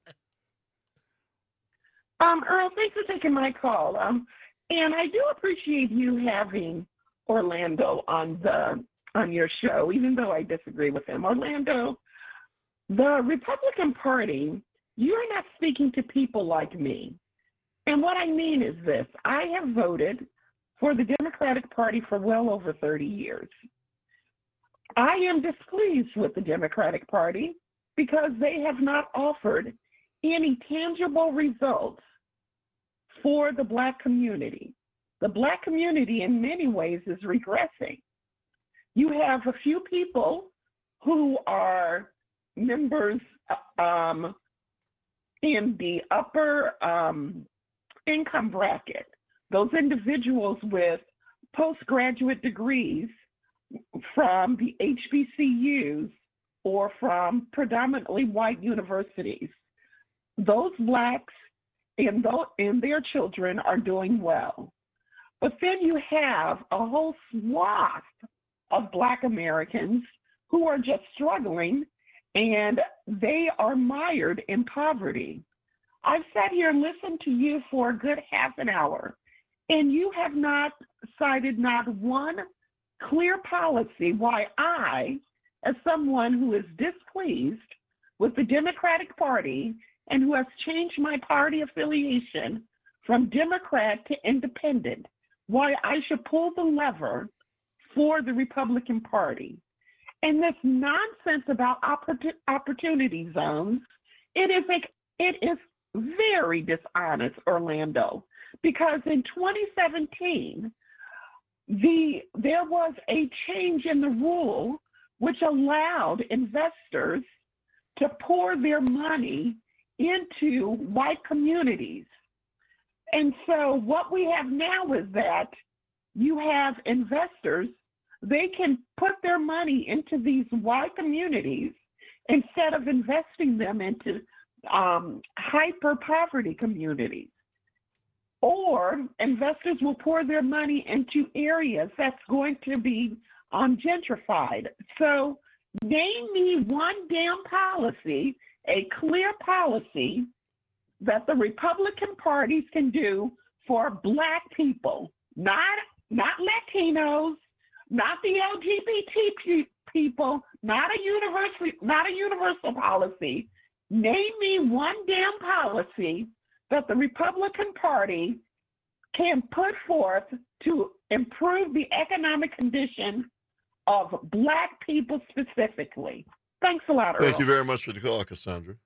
[SPEAKER 3] Um, Earl, thanks for taking my call. Um, and I do appreciate you having Orlando on the on your show, even though I disagree with him. Orlando, the Republican Party, you're not speaking to people like me. And what I mean is this: I have voted for the Democratic Party for well over thirty years. I am displeased with the Democratic Party because they have not offered any tangible results for the black community. The black community in many ways is regressing. You have a few people who are members um, in the upper um, income bracket, those individuals with postgraduate degrees from the H B C Us or from predominantly white universities. Those blacks and, those, and their children are doing well. But then you have a whole swath of black Americans who are just struggling, and they are mired in poverty. I've sat here and listened to you for a good half an hour, and you have not cited not one clear policy why I, as someone who is displeased with the Democratic Party and who has changed my party affiliation from Democrat to independent, why I should pull the lever for the Republican Party. And this nonsense about oppor- opportunity zones, it is a, it is very dishonest, Orlando, because in twenty seventeen, the there was a change in the rule which allowed investors to pour their money into white communities. And so what we have now is that you have investors, they can put their money into these white communities instead of investing them into um, hyper poverty communities. Or investors will pour their money into areas that's going to be um, gentrified. So name me one damn policy, a clear policy that the Republican parties can do for black people, not not Latinos, not the L G B T people, not a universal, not a universal policy. Name me one damn policy that the Republican Party can put forth to improve the economic condition of Black people specifically. Thanks a lot, Earl.
[SPEAKER 19] Thank you very much for the call, Cassandra.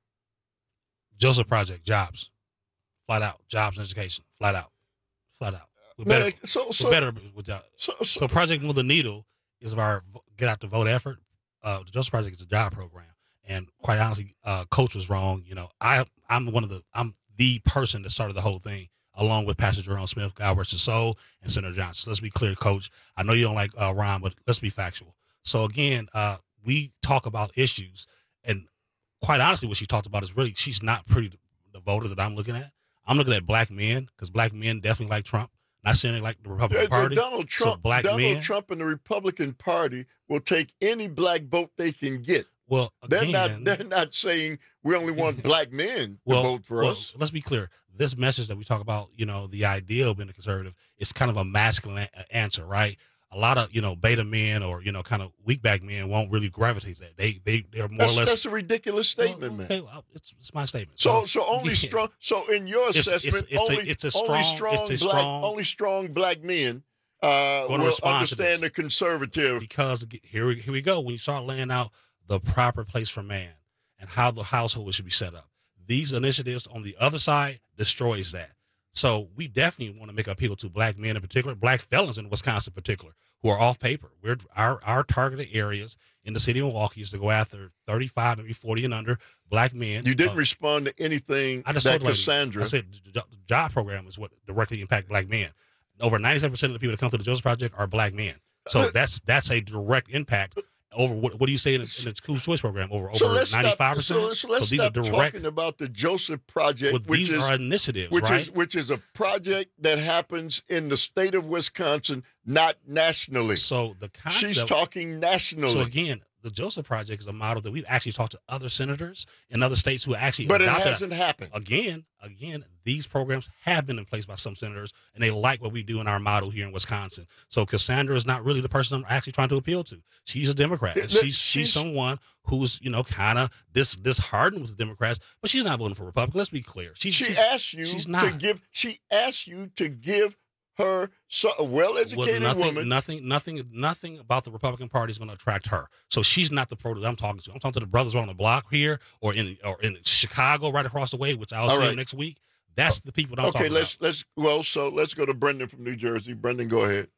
[SPEAKER 20] Joseph Project, jobs, flat out, jobs and education, flat out, flat out. We're
[SPEAKER 19] Man,
[SPEAKER 20] better,
[SPEAKER 19] so, so,
[SPEAKER 20] we're better with that.
[SPEAKER 19] So, so,
[SPEAKER 20] so Project Move the Needle is our get out the vote effort. Uh, the Joseph Project is a job program, and quite honestly, uh, Coach was wrong. You know, I I'm one of the I'm the person that started the whole thing, along with Pastor Jerome Smith, God rest his soul, and Senator Johnson. Let's be clear, Coach. I know you don't like uh, Ron, but let's be factual. So again, uh, we talk about issues, and quite honestly, what she talked about is really she's not pretty. The voter that I'm looking at, I'm looking at Black men because Black men definitely like Trump. Not saying they like the Republican
[SPEAKER 19] Yeah,
[SPEAKER 20] Party.
[SPEAKER 19] Donald Trump,
[SPEAKER 20] so black
[SPEAKER 19] Donald
[SPEAKER 20] men,
[SPEAKER 19] Trump and the Republican Party will take any black vote they can get.
[SPEAKER 20] Well,
[SPEAKER 19] they're
[SPEAKER 20] again,
[SPEAKER 19] not. They're not saying we only want black men
[SPEAKER 20] well,
[SPEAKER 19] to vote for
[SPEAKER 20] well,
[SPEAKER 19] us.
[SPEAKER 20] Let's be clear. This message that we talk about, you know, the idea of being a conservative, is kind of a masculine a- answer, right? A lot of, you know, beta men or, you know, kind of weak back men won't really gravitate to that. They they they're more
[SPEAKER 19] That's,
[SPEAKER 20] or less.
[SPEAKER 19] that's a ridiculous statement,
[SPEAKER 20] well, okay,
[SPEAKER 19] man.
[SPEAKER 20] well, it's it's my statement.
[SPEAKER 19] So, so only
[SPEAKER 20] yeah.
[SPEAKER 19] strong. So, in your
[SPEAKER 20] It's- it's-
[SPEAKER 19] assessment,
[SPEAKER 20] it's a-
[SPEAKER 19] only,
[SPEAKER 20] it's a
[SPEAKER 19] only
[SPEAKER 20] strong-
[SPEAKER 19] strong
[SPEAKER 20] it's a
[SPEAKER 19] black,
[SPEAKER 20] strong-
[SPEAKER 19] only strong black men uh,
[SPEAKER 20] Gonna
[SPEAKER 19] will
[SPEAKER 20] respond to this.
[SPEAKER 19] understand the conservative.
[SPEAKER 20] Because here we, here we go. When you start laying out the proper place for man and how the household should be set up, these initiatives on the other side destroys that. So we definitely want to make appeal to black men in particular, black felons in Wisconsin in particular, who are off paper. We're our our targeted areas in the city of Milwaukee is to go after thirty-five, maybe forty and under black men.
[SPEAKER 19] You didn't
[SPEAKER 20] Uh,
[SPEAKER 19] respond to anything
[SPEAKER 20] I just
[SPEAKER 19] that
[SPEAKER 20] told the lady,
[SPEAKER 19] Cassandra.
[SPEAKER 20] I said the jo- the job program is what directly impact black men. Over ninety-seven percent of the people that come to the Joseph Project are black men. So that's that's a direct impact over what, what do you say in, in the school choice program over
[SPEAKER 19] So
[SPEAKER 20] over
[SPEAKER 19] let's stop-
[SPEAKER 20] ninety-five percent.
[SPEAKER 19] So, so let's
[SPEAKER 20] these
[SPEAKER 19] stop
[SPEAKER 20] are direct.
[SPEAKER 19] talking about the Joseph Project,
[SPEAKER 20] Well,
[SPEAKER 19] which
[SPEAKER 20] these
[SPEAKER 19] is
[SPEAKER 20] are initiatives,
[SPEAKER 19] which
[SPEAKER 20] right?
[SPEAKER 19] is which is a project that happens in the state of Wisconsin, not nationally.
[SPEAKER 20] So the concept,
[SPEAKER 19] she's talking nationally.
[SPEAKER 20] So again, the Joseph Project is a model that we've actually talked to other senators in other states who actually
[SPEAKER 19] But it
[SPEAKER 20] adopted
[SPEAKER 19] hasn't happened.
[SPEAKER 20] Again, again, these programs have been in place by some senators, and they like what we do in our model here in Wisconsin. So Cassandra is not really the person I'm actually trying to appeal to. She's a Democrat. And
[SPEAKER 19] Look,
[SPEAKER 20] she's, she's
[SPEAKER 19] she's-
[SPEAKER 20] someone who's, you know, kind of dis, disheartened with the Democrats, but she's not voting for Republicans. Let's be clear. She,
[SPEAKER 19] She
[SPEAKER 20] she's,
[SPEAKER 19] asked you
[SPEAKER 20] she's
[SPEAKER 19] to
[SPEAKER 20] not.
[SPEAKER 19] give. She asked you to give her so, a
[SPEAKER 20] Well,
[SPEAKER 19] well-educated
[SPEAKER 20] nothing,
[SPEAKER 19] woman.
[SPEAKER 20] nothing, nothing, nothing about the Republican Party is going to attract her. So she's not the pro that I'm talking to. I'm talking to the brothers on the block here, or in or in Chicago, right across the way, which I'll
[SPEAKER 19] All
[SPEAKER 20] see
[SPEAKER 19] right.
[SPEAKER 20] them next week. That's the people that I'm
[SPEAKER 19] Okay,
[SPEAKER 20] talking
[SPEAKER 19] let's
[SPEAKER 20] about.
[SPEAKER 19] let's well, so let's go to Brendan from New Jersey. Brendan, go ahead.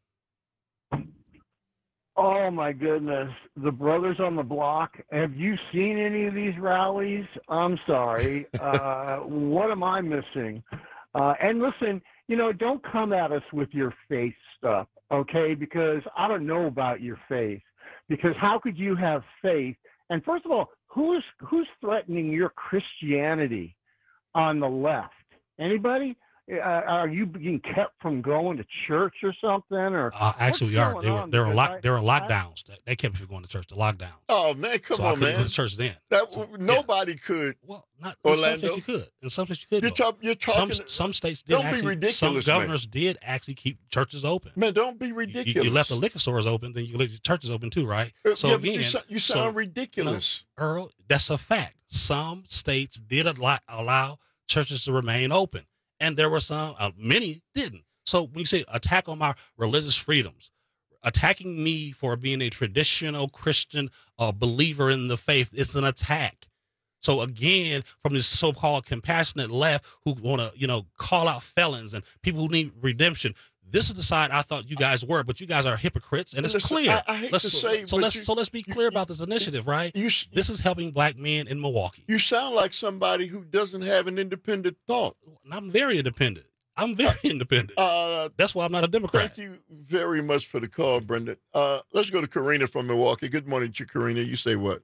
[SPEAKER 27] Oh my goodness, the brothers on the block. Have you seen any of these rallies? I'm sorry. Uh, what am I missing? Uh, and listen, you know, don't come at us with your faith stuff, okay? Because I don't know about your faith. Because how could you have faith? And first of all, who's who's threatening your Christianity on the left? Anybody? Uh, are you being kept from going to church or something? Or
[SPEAKER 20] Uh, actually, we
[SPEAKER 27] what's
[SPEAKER 20] are.
[SPEAKER 27] going
[SPEAKER 20] There were
[SPEAKER 27] on?
[SPEAKER 20] there were
[SPEAKER 27] Because
[SPEAKER 20] lock
[SPEAKER 27] I-
[SPEAKER 20] there were
[SPEAKER 27] I-
[SPEAKER 20] lockdowns. They, they kept me from going to church. The lockdowns.
[SPEAKER 19] Oh man, come
[SPEAKER 20] so I
[SPEAKER 19] on,
[SPEAKER 20] couldn't
[SPEAKER 19] man.
[SPEAKER 20] go to church then.
[SPEAKER 19] That nobody could.
[SPEAKER 20] Well, not in some
[SPEAKER 19] Orlando.
[SPEAKER 20] states you could. In some states you could.
[SPEAKER 19] You're,
[SPEAKER 20] though.
[SPEAKER 19] talk, you're
[SPEAKER 20] some
[SPEAKER 19] talking.
[SPEAKER 20] some states did
[SPEAKER 19] don't be
[SPEAKER 20] actually.
[SPEAKER 19] ridiculous,
[SPEAKER 20] some
[SPEAKER 19] man.
[SPEAKER 20] governors did actually keep churches open.
[SPEAKER 19] Man, don't be
[SPEAKER 20] You,
[SPEAKER 19] ridiculous.
[SPEAKER 20] you left the liquor stores open, then you left your churches open too, right?
[SPEAKER 19] Uh,
[SPEAKER 20] So
[SPEAKER 19] yeah, but
[SPEAKER 20] again,
[SPEAKER 19] you, so- you
[SPEAKER 20] so-
[SPEAKER 19] sound ridiculous.
[SPEAKER 20] No, Earl, that's a fact. Some states did allow, allow churches to remain open, and there were some, uh, many didn't. So when you say attack on my religious freedoms, attacking me for being a traditional Christian uh, believer in the faith, it's an attack. So again, from this so-called compassionate left who want to, you know, call out felons and people who need redemption, this is the side I thought you guys were, but you guys are hypocrites, and it's
[SPEAKER 19] Listen,
[SPEAKER 20] clear.
[SPEAKER 19] I- I hate
[SPEAKER 20] let's,
[SPEAKER 19] to say,
[SPEAKER 20] so
[SPEAKER 19] but
[SPEAKER 20] let's
[SPEAKER 19] you-
[SPEAKER 20] so let's be clear about this initiative, right?
[SPEAKER 19] You,
[SPEAKER 20] This is helping black men in Milwaukee.
[SPEAKER 19] you sound like somebody who doesn't have an independent thought.
[SPEAKER 20] And I'm very independent. I'm very independent.
[SPEAKER 19] Uh,
[SPEAKER 20] That's why I'm not a Democrat.
[SPEAKER 19] Thank you very much for the call, Brendan. Uh, let's go to Karina from Milwaukee. Good morning to you, Karina. You say what?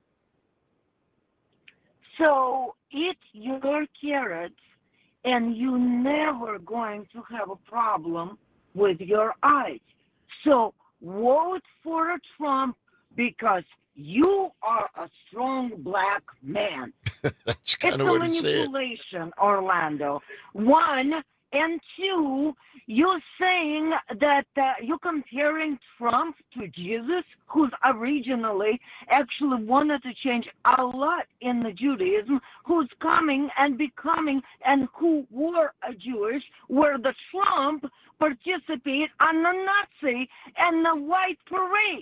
[SPEAKER 5] So eat your carrots, and you're never going to have a problem with your eyes. So vote for a Trump because you are a strong black man.
[SPEAKER 19] That's
[SPEAKER 5] It's
[SPEAKER 19] kind
[SPEAKER 5] a
[SPEAKER 19] of what he said.
[SPEAKER 5] manipulation, Orlando. One, And two, you're saying that uh, you're comparing Trump to Jesus, who's originally actually wanted to change a lot in the Judaism, who's coming and becoming, and who were a Jewish, where the Trump participated on the Nazi and the white parade.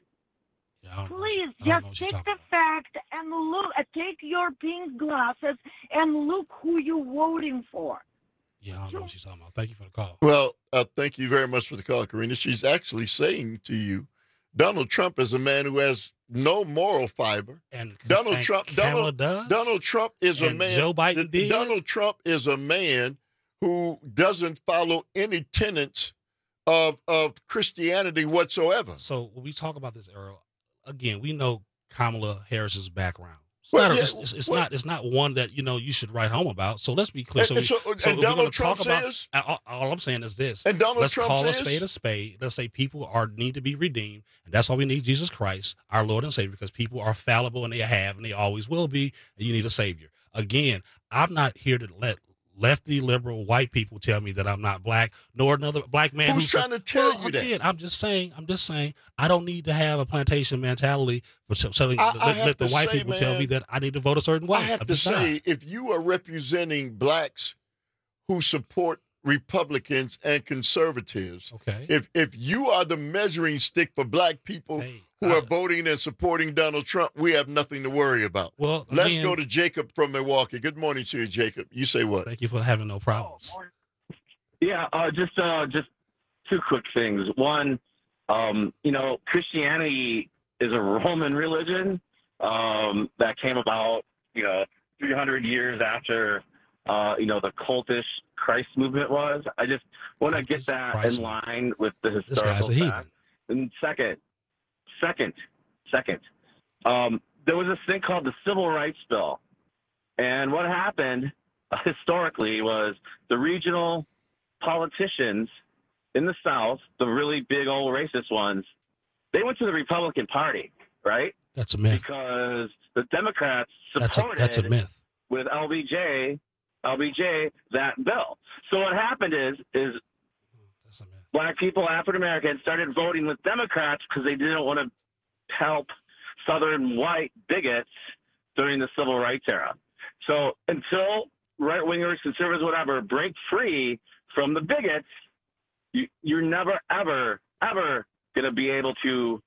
[SPEAKER 20] Yeah,
[SPEAKER 5] Please
[SPEAKER 20] I don't know
[SPEAKER 5] just
[SPEAKER 20] what you're
[SPEAKER 5] take the fact and look, uh, take your pink glasses and look who you're voting for.
[SPEAKER 20] Yeah, I don't know what she's talking about. Thank you for the call.
[SPEAKER 19] Well, uh, thank you very much for the call, Karina. She's actually saying to you, Donald Trump is a man who has no moral fiber.
[SPEAKER 20] And
[SPEAKER 19] Donald
[SPEAKER 20] and
[SPEAKER 19] Trump,
[SPEAKER 20] Kamala
[SPEAKER 19] Donald,
[SPEAKER 20] does?
[SPEAKER 19] Donald Trump is a
[SPEAKER 20] And
[SPEAKER 19] man.
[SPEAKER 20] Joe Biden did?
[SPEAKER 19] Donald Trump is a man who doesn't follow any tenets of of Christianity whatsoever.
[SPEAKER 20] So when we talk about this, Earl, again, we know Kamala Harris's background. It's,
[SPEAKER 19] Well,
[SPEAKER 20] not, a-
[SPEAKER 19] yeah,
[SPEAKER 20] it's, it's, it's
[SPEAKER 19] well-
[SPEAKER 20] not. It's not one that you know you should write home about. So let's be clear. So,
[SPEAKER 19] And-
[SPEAKER 20] we,
[SPEAKER 19] so-
[SPEAKER 20] so
[SPEAKER 19] and
[SPEAKER 20] if we're
[SPEAKER 19] Donald
[SPEAKER 20] gonna
[SPEAKER 19] Trump
[SPEAKER 20] talk about.
[SPEAKER 19] says-
[SPEAKER 20] all, all I'm saying is this.
[SPEAKER 19] And Donald
[SPEAKER 20] let's
[SPEAKER 19] Trump
[SPEAKER 20] call
[SPEAKER 19] says-
[SPEAKER 20] a spade a spade. Let's say people are need to be redeemed, and that's why we need Jesus Christ, our Lord and Savior, because people are fallible and they have and they always will be, and you need a Savior. Again, I'm not here to let lefty liberal white people tell me that I'm not black, nor another black man
[SPEAKER 19] Who's
[SPEAKER 20] who's
[SPEAKER 19] trying to tell
[SPEAKER 20] well,
[SPEAKER 19] you that?
[SPEAKER 20] again, I'm just saying. I'm just saying. I don't need to have a plantation mentality for t- telling
[SPEAKER 19] I- I
[SPEAKER 20] let,
[SPEAKER 19] have
[SPEAKER 20] let the
[SPEAKER 19] to
[SPEAKER 20] white
[SPEAKER 19] say,
[SPEAKER 20] people tell
[SPEAKER 19] man,
[SPEAKER 20] me that I need to vote a certain way.
[SPEAKER 19] I have
[SPEAKER 20] I'm
[SPEAKER 19] to
[SPEAKER 20] just not.
[SPEAKER 19] say, if you are representing blacks who support Republicans and conservatives,
[SPEAKER 20] okay,
[SPEAKER 19] if if you are the measuring stick for black people who are voting and supporting Donald Trump, we have nothing to worry about.
[SPEAKER 20] Well,
[SPEAKER 19] let's
[SPEAKER 20] again-
[SPEAKER 19] go to Jacob from Milwaukee. Good morning to you, Jacob. You say what?
[SPEAKER 20] Thank you for having no problems.
[SPEAKER 12] Yeah, uh, just uh, just two quick things. One, um, you know, Christianity is a Roman religion um, that came about, you know, three hundred years after, uh, you know, the cultish Christ movement was. I just want to get that
[SPEAKER 20] Christ
[SPEAKER 12] in line with the
[SPEAKER 20] This
[SPEAKER 12] historical
[SPEAKER 20] guy's a heathen.
[SPEAKER 12] fact. And second, second, second, um, there was this thing called the Civil Rights Bill, and what happened uh, historically was the regional politicians in the South, the really big old racist ones, they went to the Republican Party, right?
[SPEAKER 20] That's a myth.
[SPEAKER 12] Because the Democrats
[SPEAKER 20] That's a
[SPEAKER 12] supported
[SPEAKER 20] that's a myth.
[SPEAKER 12] with L B J, L B J that bill. So what happened is is black people, African Americans, started voting with Democrats because they didn't want to help Southern white bigots during the civil rights era. So until right wingers, conservatives, whatever, break free from the bigots, you, you're never, ever, ever going to be able to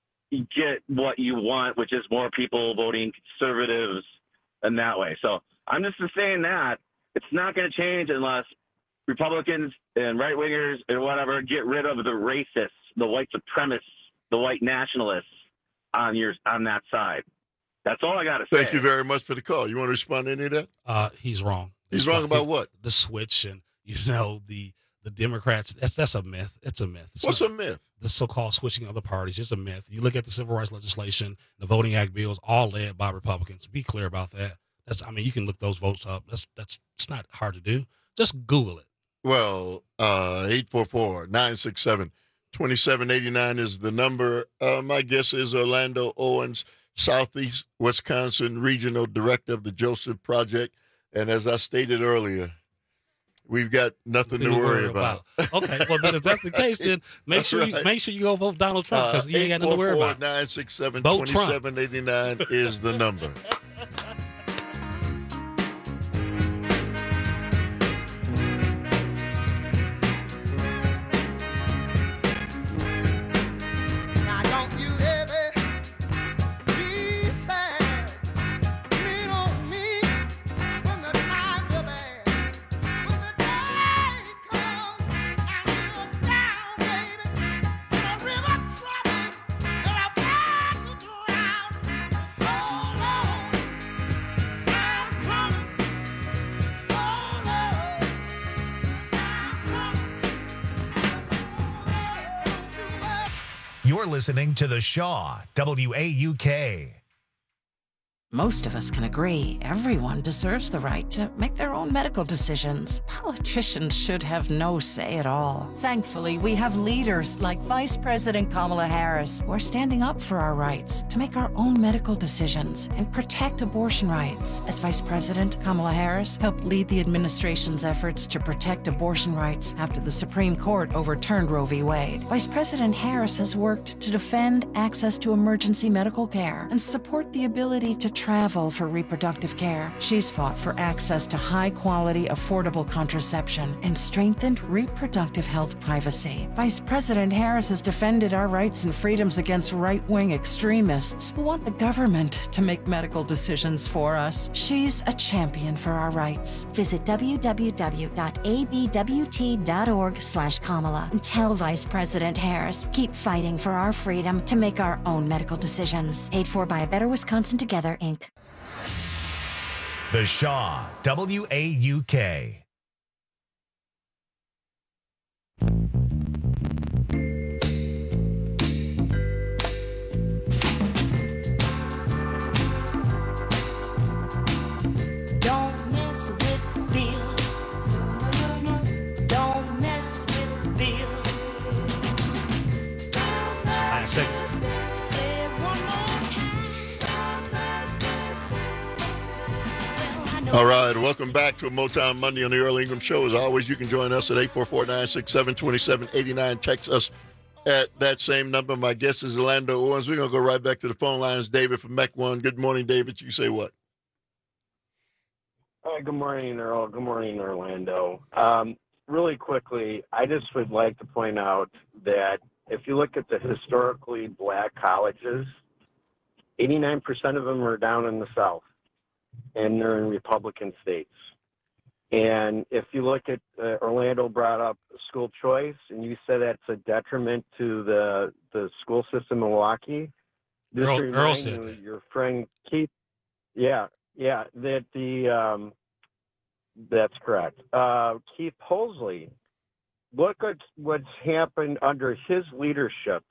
[SPEAKER 12] get what you want, which is more people voting conservatives in that way. So I'm just saying that it's not going to change unless Republicans and right wingers and whatever get rid of the racists, the white supremacists, the white nationalists on your on that side. That's all I got to say.
[SPEAKER 19] Thank you very much for the call. You want to respond to any of that?
[SPEAKER 20] Uh, he's wrong.
[SPEAKER 19] He's wrong about what?
[SPEAKER 20] The switch and you know the the Democrats. That's that's a myth. It's a myth. It's
[SPEAKER 19] What's
[SPEAKER 20] not-
[SPEAKER 19] a myth?
[SPEAKER 20] The so-called switching of the parties is a myth. You look at the civil rights legislation, the Voting Act bills, all led by Republicans. Be clear about that. That's I mean, you can look those votes up. That's that's it's not hard to do. Just Google it.
[SPEAKER 19] Well, uh, eight four four, nine six seven, two seven eight nine is the number. Uh, my guess is Orlando Owens, Southeast Wisconsin Regional Director of the Joseph Project. And as I stated earlier, we've got nothing to worry about.
[SPEAKER 20] Okay, well then if that's the case, then make sure you
[SPEAKER 19] Right.
[SPEAKER 20] make sure you go vote Donald Trump because you ain't got nothing to worry about.
[SPEAKER 19] nine six seven,
[SPEAKER 20] Vote
[SPEAKER 19] two
[SPEAKER 20] Trump.
[SPEAKER 19] seven eight nine is the number.
[SPEAKER 25] Now don't you ever be sad. Lean on me when the times are bad. When the day comes and you're down, baby, in a river of trouble, and I'm about to drown. Just hold on, I'm coming. Hold on,
[SPEAKER 1] You're listening to The Shaw, W A U K.
[SPEAKER 15] Most of us can agree everyone deserves the right to make their own medical decisions. Politicians should have no say at all. Thankfully, we have leaders like Vice President Kamala Harris who are standing up for our rights to make our own medical decisions and protect abortion rights. As Vice President, Kamala Harris helped lead the administration's efforts to protect abortion rights after the Supreme Court overturned Roe v. Wade. Vice President Harris has worked to defend access to emergency medical care and support the ability to travel for reproductive care. She's fought for access to high-quality, affordable contraception and strengthened reproductive health privacy. Vice President Harris has defended our rights and freedoms against right-wing extremists who want the government to make medical decisions for us. She's a champion for our rights.
[SPEAKER 16] Visit w w w dot a b w t dot org slash Kamala and tell Vice President Harris, keep fighting for our freedom to make our own medical decisions. Paid for by A Better Wisconsin Together, Incorporated.
[SPEAKER 1] The Shaw, W A U K.
[SPEAKER 25] Don't mess with Bill. Don't mess with Bill.
[SPEAKER 20] Last segment.
[SPEAKER 25] Say it one more time.
[SPEAKER 19] All right, welcome back to a Motown Monday on the Earl Ingram Show. As always, you can join us at eight four four, nine six seven, two seven eight nine. Text us at that same number. My guest is Orlando Owens. We're going to go right back to the phone lines. David from Mech One. Good morning, David. You say what?
[SPEAKER 17] Hi, good morning, Earl. Good morning, Orlando. Um, really quickly, I just would like to point out that if you look at the historically black colleges, eighty-nine percent of them are down in the South, and they're in Republican states. And if you look at, uh, Orlando brought up school choice, and you said that's a detriment to the the school system in Milwaukee. Just
[SPEAKER 20] Earl-
[SPEAKER 17] to
[SPEAKER 20] Earl
[SPEAKER 17] remind
[SPEAKER 20] said
[SPEAKER 17] you,
[SPEAKER 20] that.
[SPEAKER 17] your friend Keith, yeah, yeah, that the, um, that's correct. Uh, Keith Posley, look at what's happened under his leadership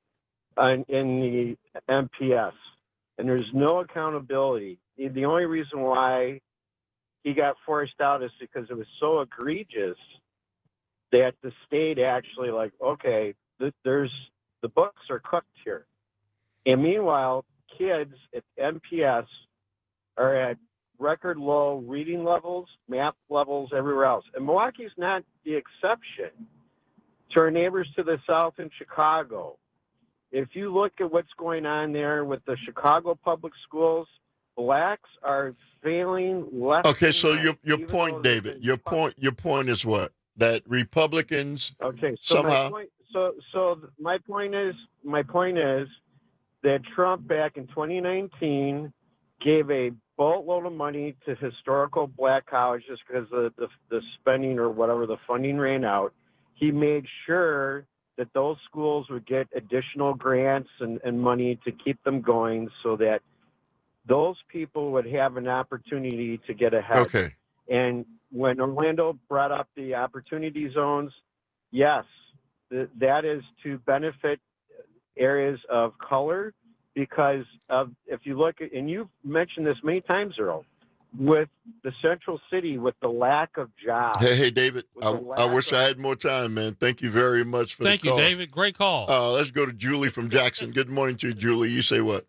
[SPEAKER 17] in, in the M P S, and there's no accountability. The- The only reason why he got forced out is because it was so egregious that the state actually like, okay, th- there's the books are cooked here. And meanwhile, kids at M P S are at record low reading levels, math levels, everywhere else. And Milwaukee's not the exception. To our neighbors to the south in Chicago, if you look at what's going on there with the Chicago public schools, blacks are failing left.
[SPEAKER 19] Okay,
[SPEAKER 17] and
[SPEAKER 19] so
[SPEAKER 17] right,
[SPEAKER 19] your your
[SPEAKER 17] even
[SPEAKER 19] point,
[SPEAKER 17] though
[SPEAKER 19] David, your point your point is what? That Republicans
[SPEAKER 17] Okay, so
[SPEAKER 19] somehow
[SPEAKER 17] my point, so so th- my point is my point is that Trump back in twenty nineteen gave a boatload of money to historical black colleges because the, the the spending or whatever the funding ran out. He made sure that those schools would get additional grants and, and money to keep them going so that those people would have an opportunity to get ahead.
[SPEAKER 19] Okay.
[SPEAKER 17] And when Orlando brought up the opportunity zones, yes, th- that is to benefit areas of color because of, if you look at, and you've mentioned this many times, Earl, with the central city, with the lack of jobs.
[SPEAKER 19] Hey, hey, David, I,
[SPEAKER 17] the
[SPEAKER 19] I
[SPEAKER 17] lack
[SPEAKER 19] wish I had more time, man. Thank you very much for
[SPEAKER 20] Thank
[SPEAKER 19] the
[SPEAKER 20] you,
[SPEAKER 19] call.
[SPEAKER 20] David. Great call.
[SPEAKER 19] Uh, let's go to Julie from Jackson. Good morning to you, Julie. You say what?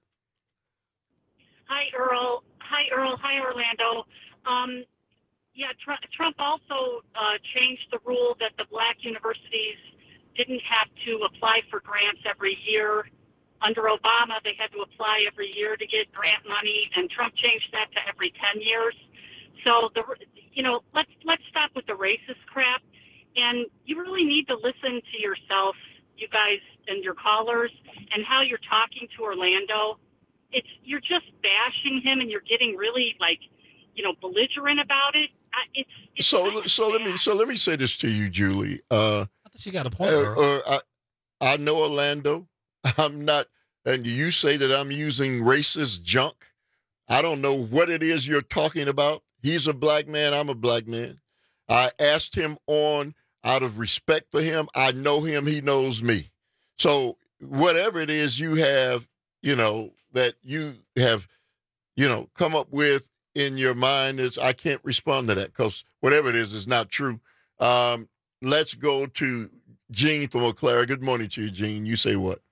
[SPEAKER 21] Hi, Earl. Hi, Earl. Hi, Orlando. Um, yeah, Trump, Trump also uh, changed the rule that the black universities didn't have to apply for grants every year. Under Obama, they had to apply every year to get grant money, and Trump changed that to every ten years. So, the you know, let's let's stop with the racist crap, and you really need to listen to yourself, you guys and your callers, and how you're talking to Orlando. It's you're just bashing him, and you're getting really like, you know, belligerent about it. I, it's, it's
[SPEAKER 19] So so let me so let me say this to you, Julie. Uh,
[SPEAKER 20] I think she got a point.
[SPEAKER 19] uh,
[SPEAKER 20] Earl.
[SPEAKER 19] uh, I, I know Orlando. I'm not, and you say that I'm using racist junk. I don't know what it is you're talking about. He's a black man. I'm a black man. I asked him on out of respect for him. I know him. He knows me. So whatever it is you have, you know, that you have you know, come up with in your mind is, I can't respond to that because whatever it is is not true. Um, let's go to Jean from Eau Claire. Good morning to you, Jean. You say what?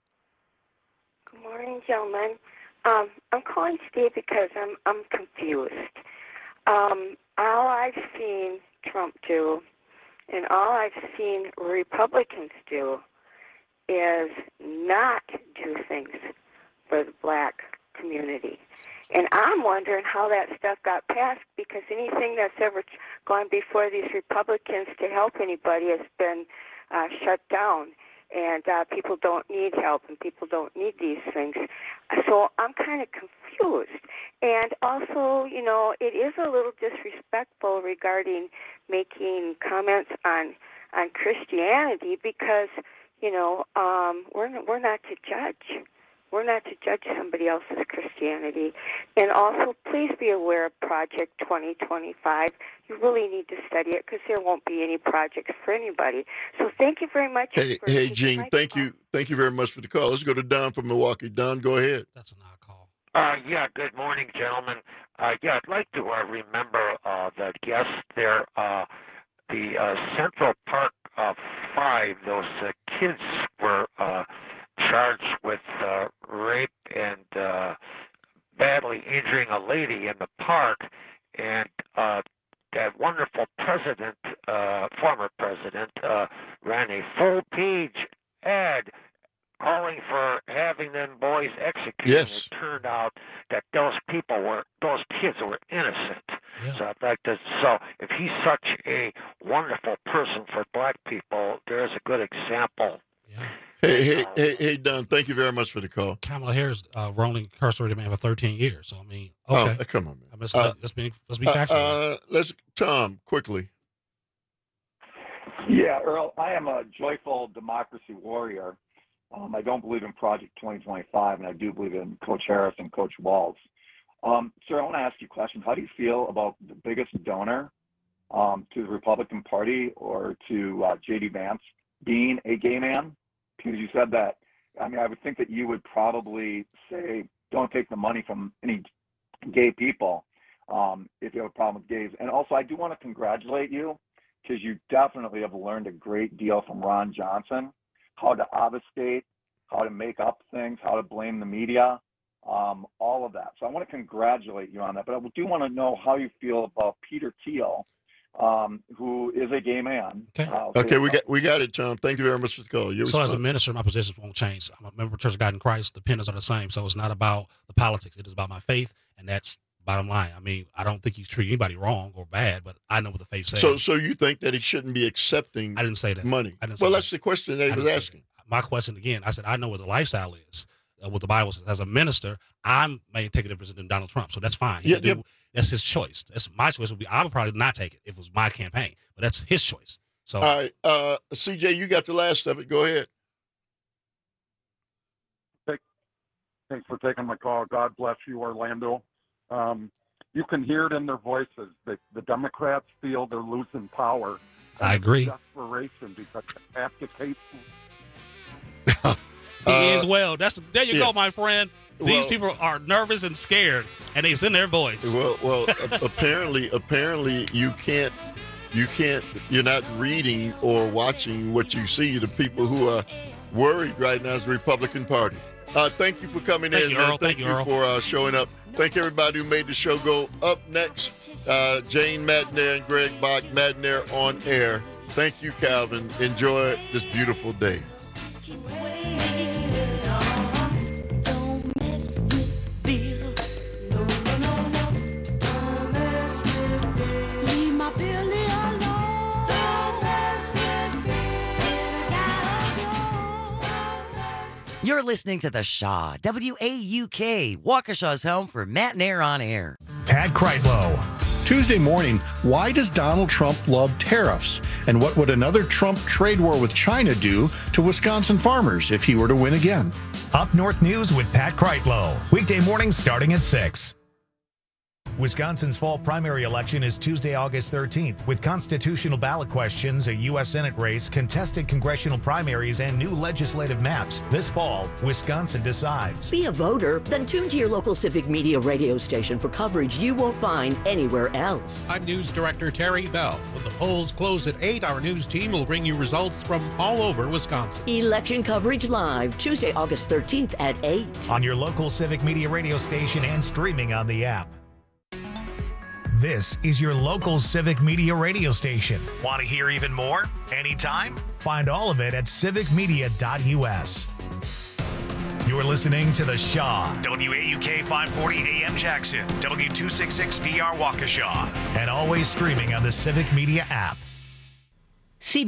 [SPEAKER 2] Good morning, gentlemen. Um, I'm calling Steve because I'm I'm confused. Um, all I've seen Trump do and all I've seen Republicans do is not do things for the black community. And I'm wondering how that stuff got passed, because anything that's ever gone before these Republicans to help anybody has been uh, shut down. And uh, people don't need help, and people don't need these things. So I'm kind of confused. And also, you know, it is a little disrespectful regarding making comments on on Christianity, because, you know, um, we're not, we're not to judge. We're not to judge somebody else's Christianity. And also, please be aware of Project twenty twenty-five. You really need to study it, because there won't be any projects for anybody. So thank you very much.
[SPEAKER 19] Hey,
[SPEAKER 2] for
[SPEAKER 19] hey,
[SPEAKER 2] taking
[SPEAKER 19] Gene,
[SPEAKER 2] my
[SPEAKER 19] thank
[SPEAKER 2] call.
[SPEAKER 19] you. Thank you very much for the call. Let's go to Don from Milwaukee. Don, go ahead.
[SPEAKER 20] That's an odd call.
[SPEAKER 4] Uh, yeah, good morning, gentlemen. Uh, yeah, I'd like to uh, remember uh, the guest there, uh, the uh, Central Park uh, Five. Those uh, kids were uh, charged with uh, rape and uh, badly injuring a lady in the park, and uh, that wonderful president, uh, former president, uh, ran a full-page ad calling for having them boys executed.
[SPEAKER 19] Yes.
[SPEAKER 4] It turned out that those people were, those kids were innocent. Yeah. So I'd like to, so if he's such a wonderful person for black people, there's a good example.
[SPEAKER 20] Yeah.
[SPEAKER 19] Hey, hey, hey, hey, Don, thank you very much for the call.
[SPEAKER 20] Kamala Harris uh, were only incarcerated man for thirteen years. So, I mean, okay.
[SPEAKER 19] Oh, come on, man.
[SPEAKER 20] Let's,
[SPEAKER 19] Uh,
[SPEAKER 20] let's be, let's be factual.
[SPEAKER 19] Uh, uh, let's, Tom, quickly.
[SPEAKER 6] Yeah, Earl, I am a joyful democracy warrior. Um, I don't believe in Project twenty twenty-five, and I do believe in Coach Harris and Coach Walz. Um, sir, I want to ask you a question. How do you feel about the biggest donor um, to the Republican Party or to uh, J D Vance being a gay man? Because you said that. I mean, I would think that you would probably say, don't take the money from any gay people um, if you have a problem with gays. And also, I do want to congratulate you, because you definitely have learned a great deal from Ron Johnson, how to obfuscate, how to make up things, how to blame the media, um, all of that. So I want to congratulate you on that. But I do want to know how you feel about Peter Thiel, um, who is a gay man.
[SPEAKER 20] Okay,
[SPEAKER 4] uh,
[SPEAKER 19] Okay, we got we got it, Tom. Thank you very much for the call. Your
[SPEAKER 20] So as a
[SPEAKER 19] response.
[SPEAKER 20] minister, my positions won't change. I'm a member of Church of God in Christ. The penance are the same. So it's not about the politics. It is about my faith, and that's bottom line. I mean, I don't think he's treating anybody wrong or bad, but I know what the faith says.
[SPEAKER 19] So, so you think that he shouldn't be accepting?
[SPEAKER 20] I didn't say that.
[SPEAKER 19] Money.
[SPEAKER 20] I didn't say
[SPEAKER 19] well,
[SPEAKER 20] that.
[SPEAKER 19] that's the question they
[SPEAKER 20] I
[SPEAKER 19] was
[SPEAKER 20] didn't say
[SPEAKER 19] asking.
[SPEAKER 20] that. My question again, I said I know what the lifestyle is, uh, what the Bible says. As a minister, I may take a different position than Donald Trump, so that's fine. He
[SPEAKER 19] Yeah,
[SPEAKER 20] can do-
[SPEAKER 19] yeah.
[SPEAKER 20] That's his choice. That's my choice. Would be I would probably not take it if it was my campaign, but that's his choice. So
[SPEAKER 19] All right, uh, C J, you got the last of it. Go ahead.
[SPEAKER 7] Thanks for taking my call. God bless you, Orlando. Um, you can hear it in their voices. The, the Democrats feel they're losing power.
[SPEAKER 20] I agree.
[SPEAKER 7] Desperation because they have to take.
[SPEAKER 20] he is well. That's there you
[SPEAKER 19] yeah.
[SPEAKER 20] go, my friend. These
[SPEAKER 19] Well-
[SPEAKER 20] people are nervous and scared, and it's in their voice.
[SPEAKER 19] Well, well, a- apparently, apparently, you can't, you can't, you're not reading or watching what you see. The people who are worried right now is the Republican Party. Uh, thank you for coming
[SPEAKER 20] Thank
[SPEAKER 19] in,
[SPEAKER 20] you,
[SPEAKER 19] man.
[SPEAKER 20] Earl.
[SPEAKER 19] Thank,
[SPEAKER 20] Thank you,
[SPEAKER 19] you
[SPEAKER 20] Earl.
[SPEAKER 19] for uh, showing up. Thank everybody who made the show go. Up next, uh, Jane Madnair and Greg Bach, Madnair on air. Thank you, Calvin. Enjoy this beautiful day.
[SPEAKER 23] You're listening to The Shaw, W A U K, Waukesha's home for Matt Nair on air.
[SPEAKER 1] Pat Kreitlow.
[SPEAKER 24] Tuesday morning, why does Donald Trump love tariffs? And what would another Trump trade war with China do to Wisconsin farmers if he were to win again?
[SPEAKER 1] Up North News with Pat Kreitlow. Weekday mornings starting at six. Wisconsin's fall primary election is Tuesday, August thirteenth, with constitutional ballot questions, a U S Senate race, contested congressional primaries, and new legislative maps. This fall, Wisconsin decides.
[SPEAKER 8] Be a voter? Then tune to your local Civic Media radio station for coverage you won't find anywhere else.
[SPEAKER 10] I'm News Director Terry Bell. When the polls close at eight, our news team will bring you results from all over Wisconsin.
[SPEAKER 8] Election coverage live, Tuesday, August thirteenth at eight.
[SPEAKER 1] On your local Civic Media radio station and streaming on the app. This is your local Civic Media radio station. Want to hear even more? Anytime? Find all of it at civic media dot u s. You're listening to The Shaw, W A U K five forty A M Jackson, W two sixty-six D R Waukesha, and always streaming on the Civic Media app.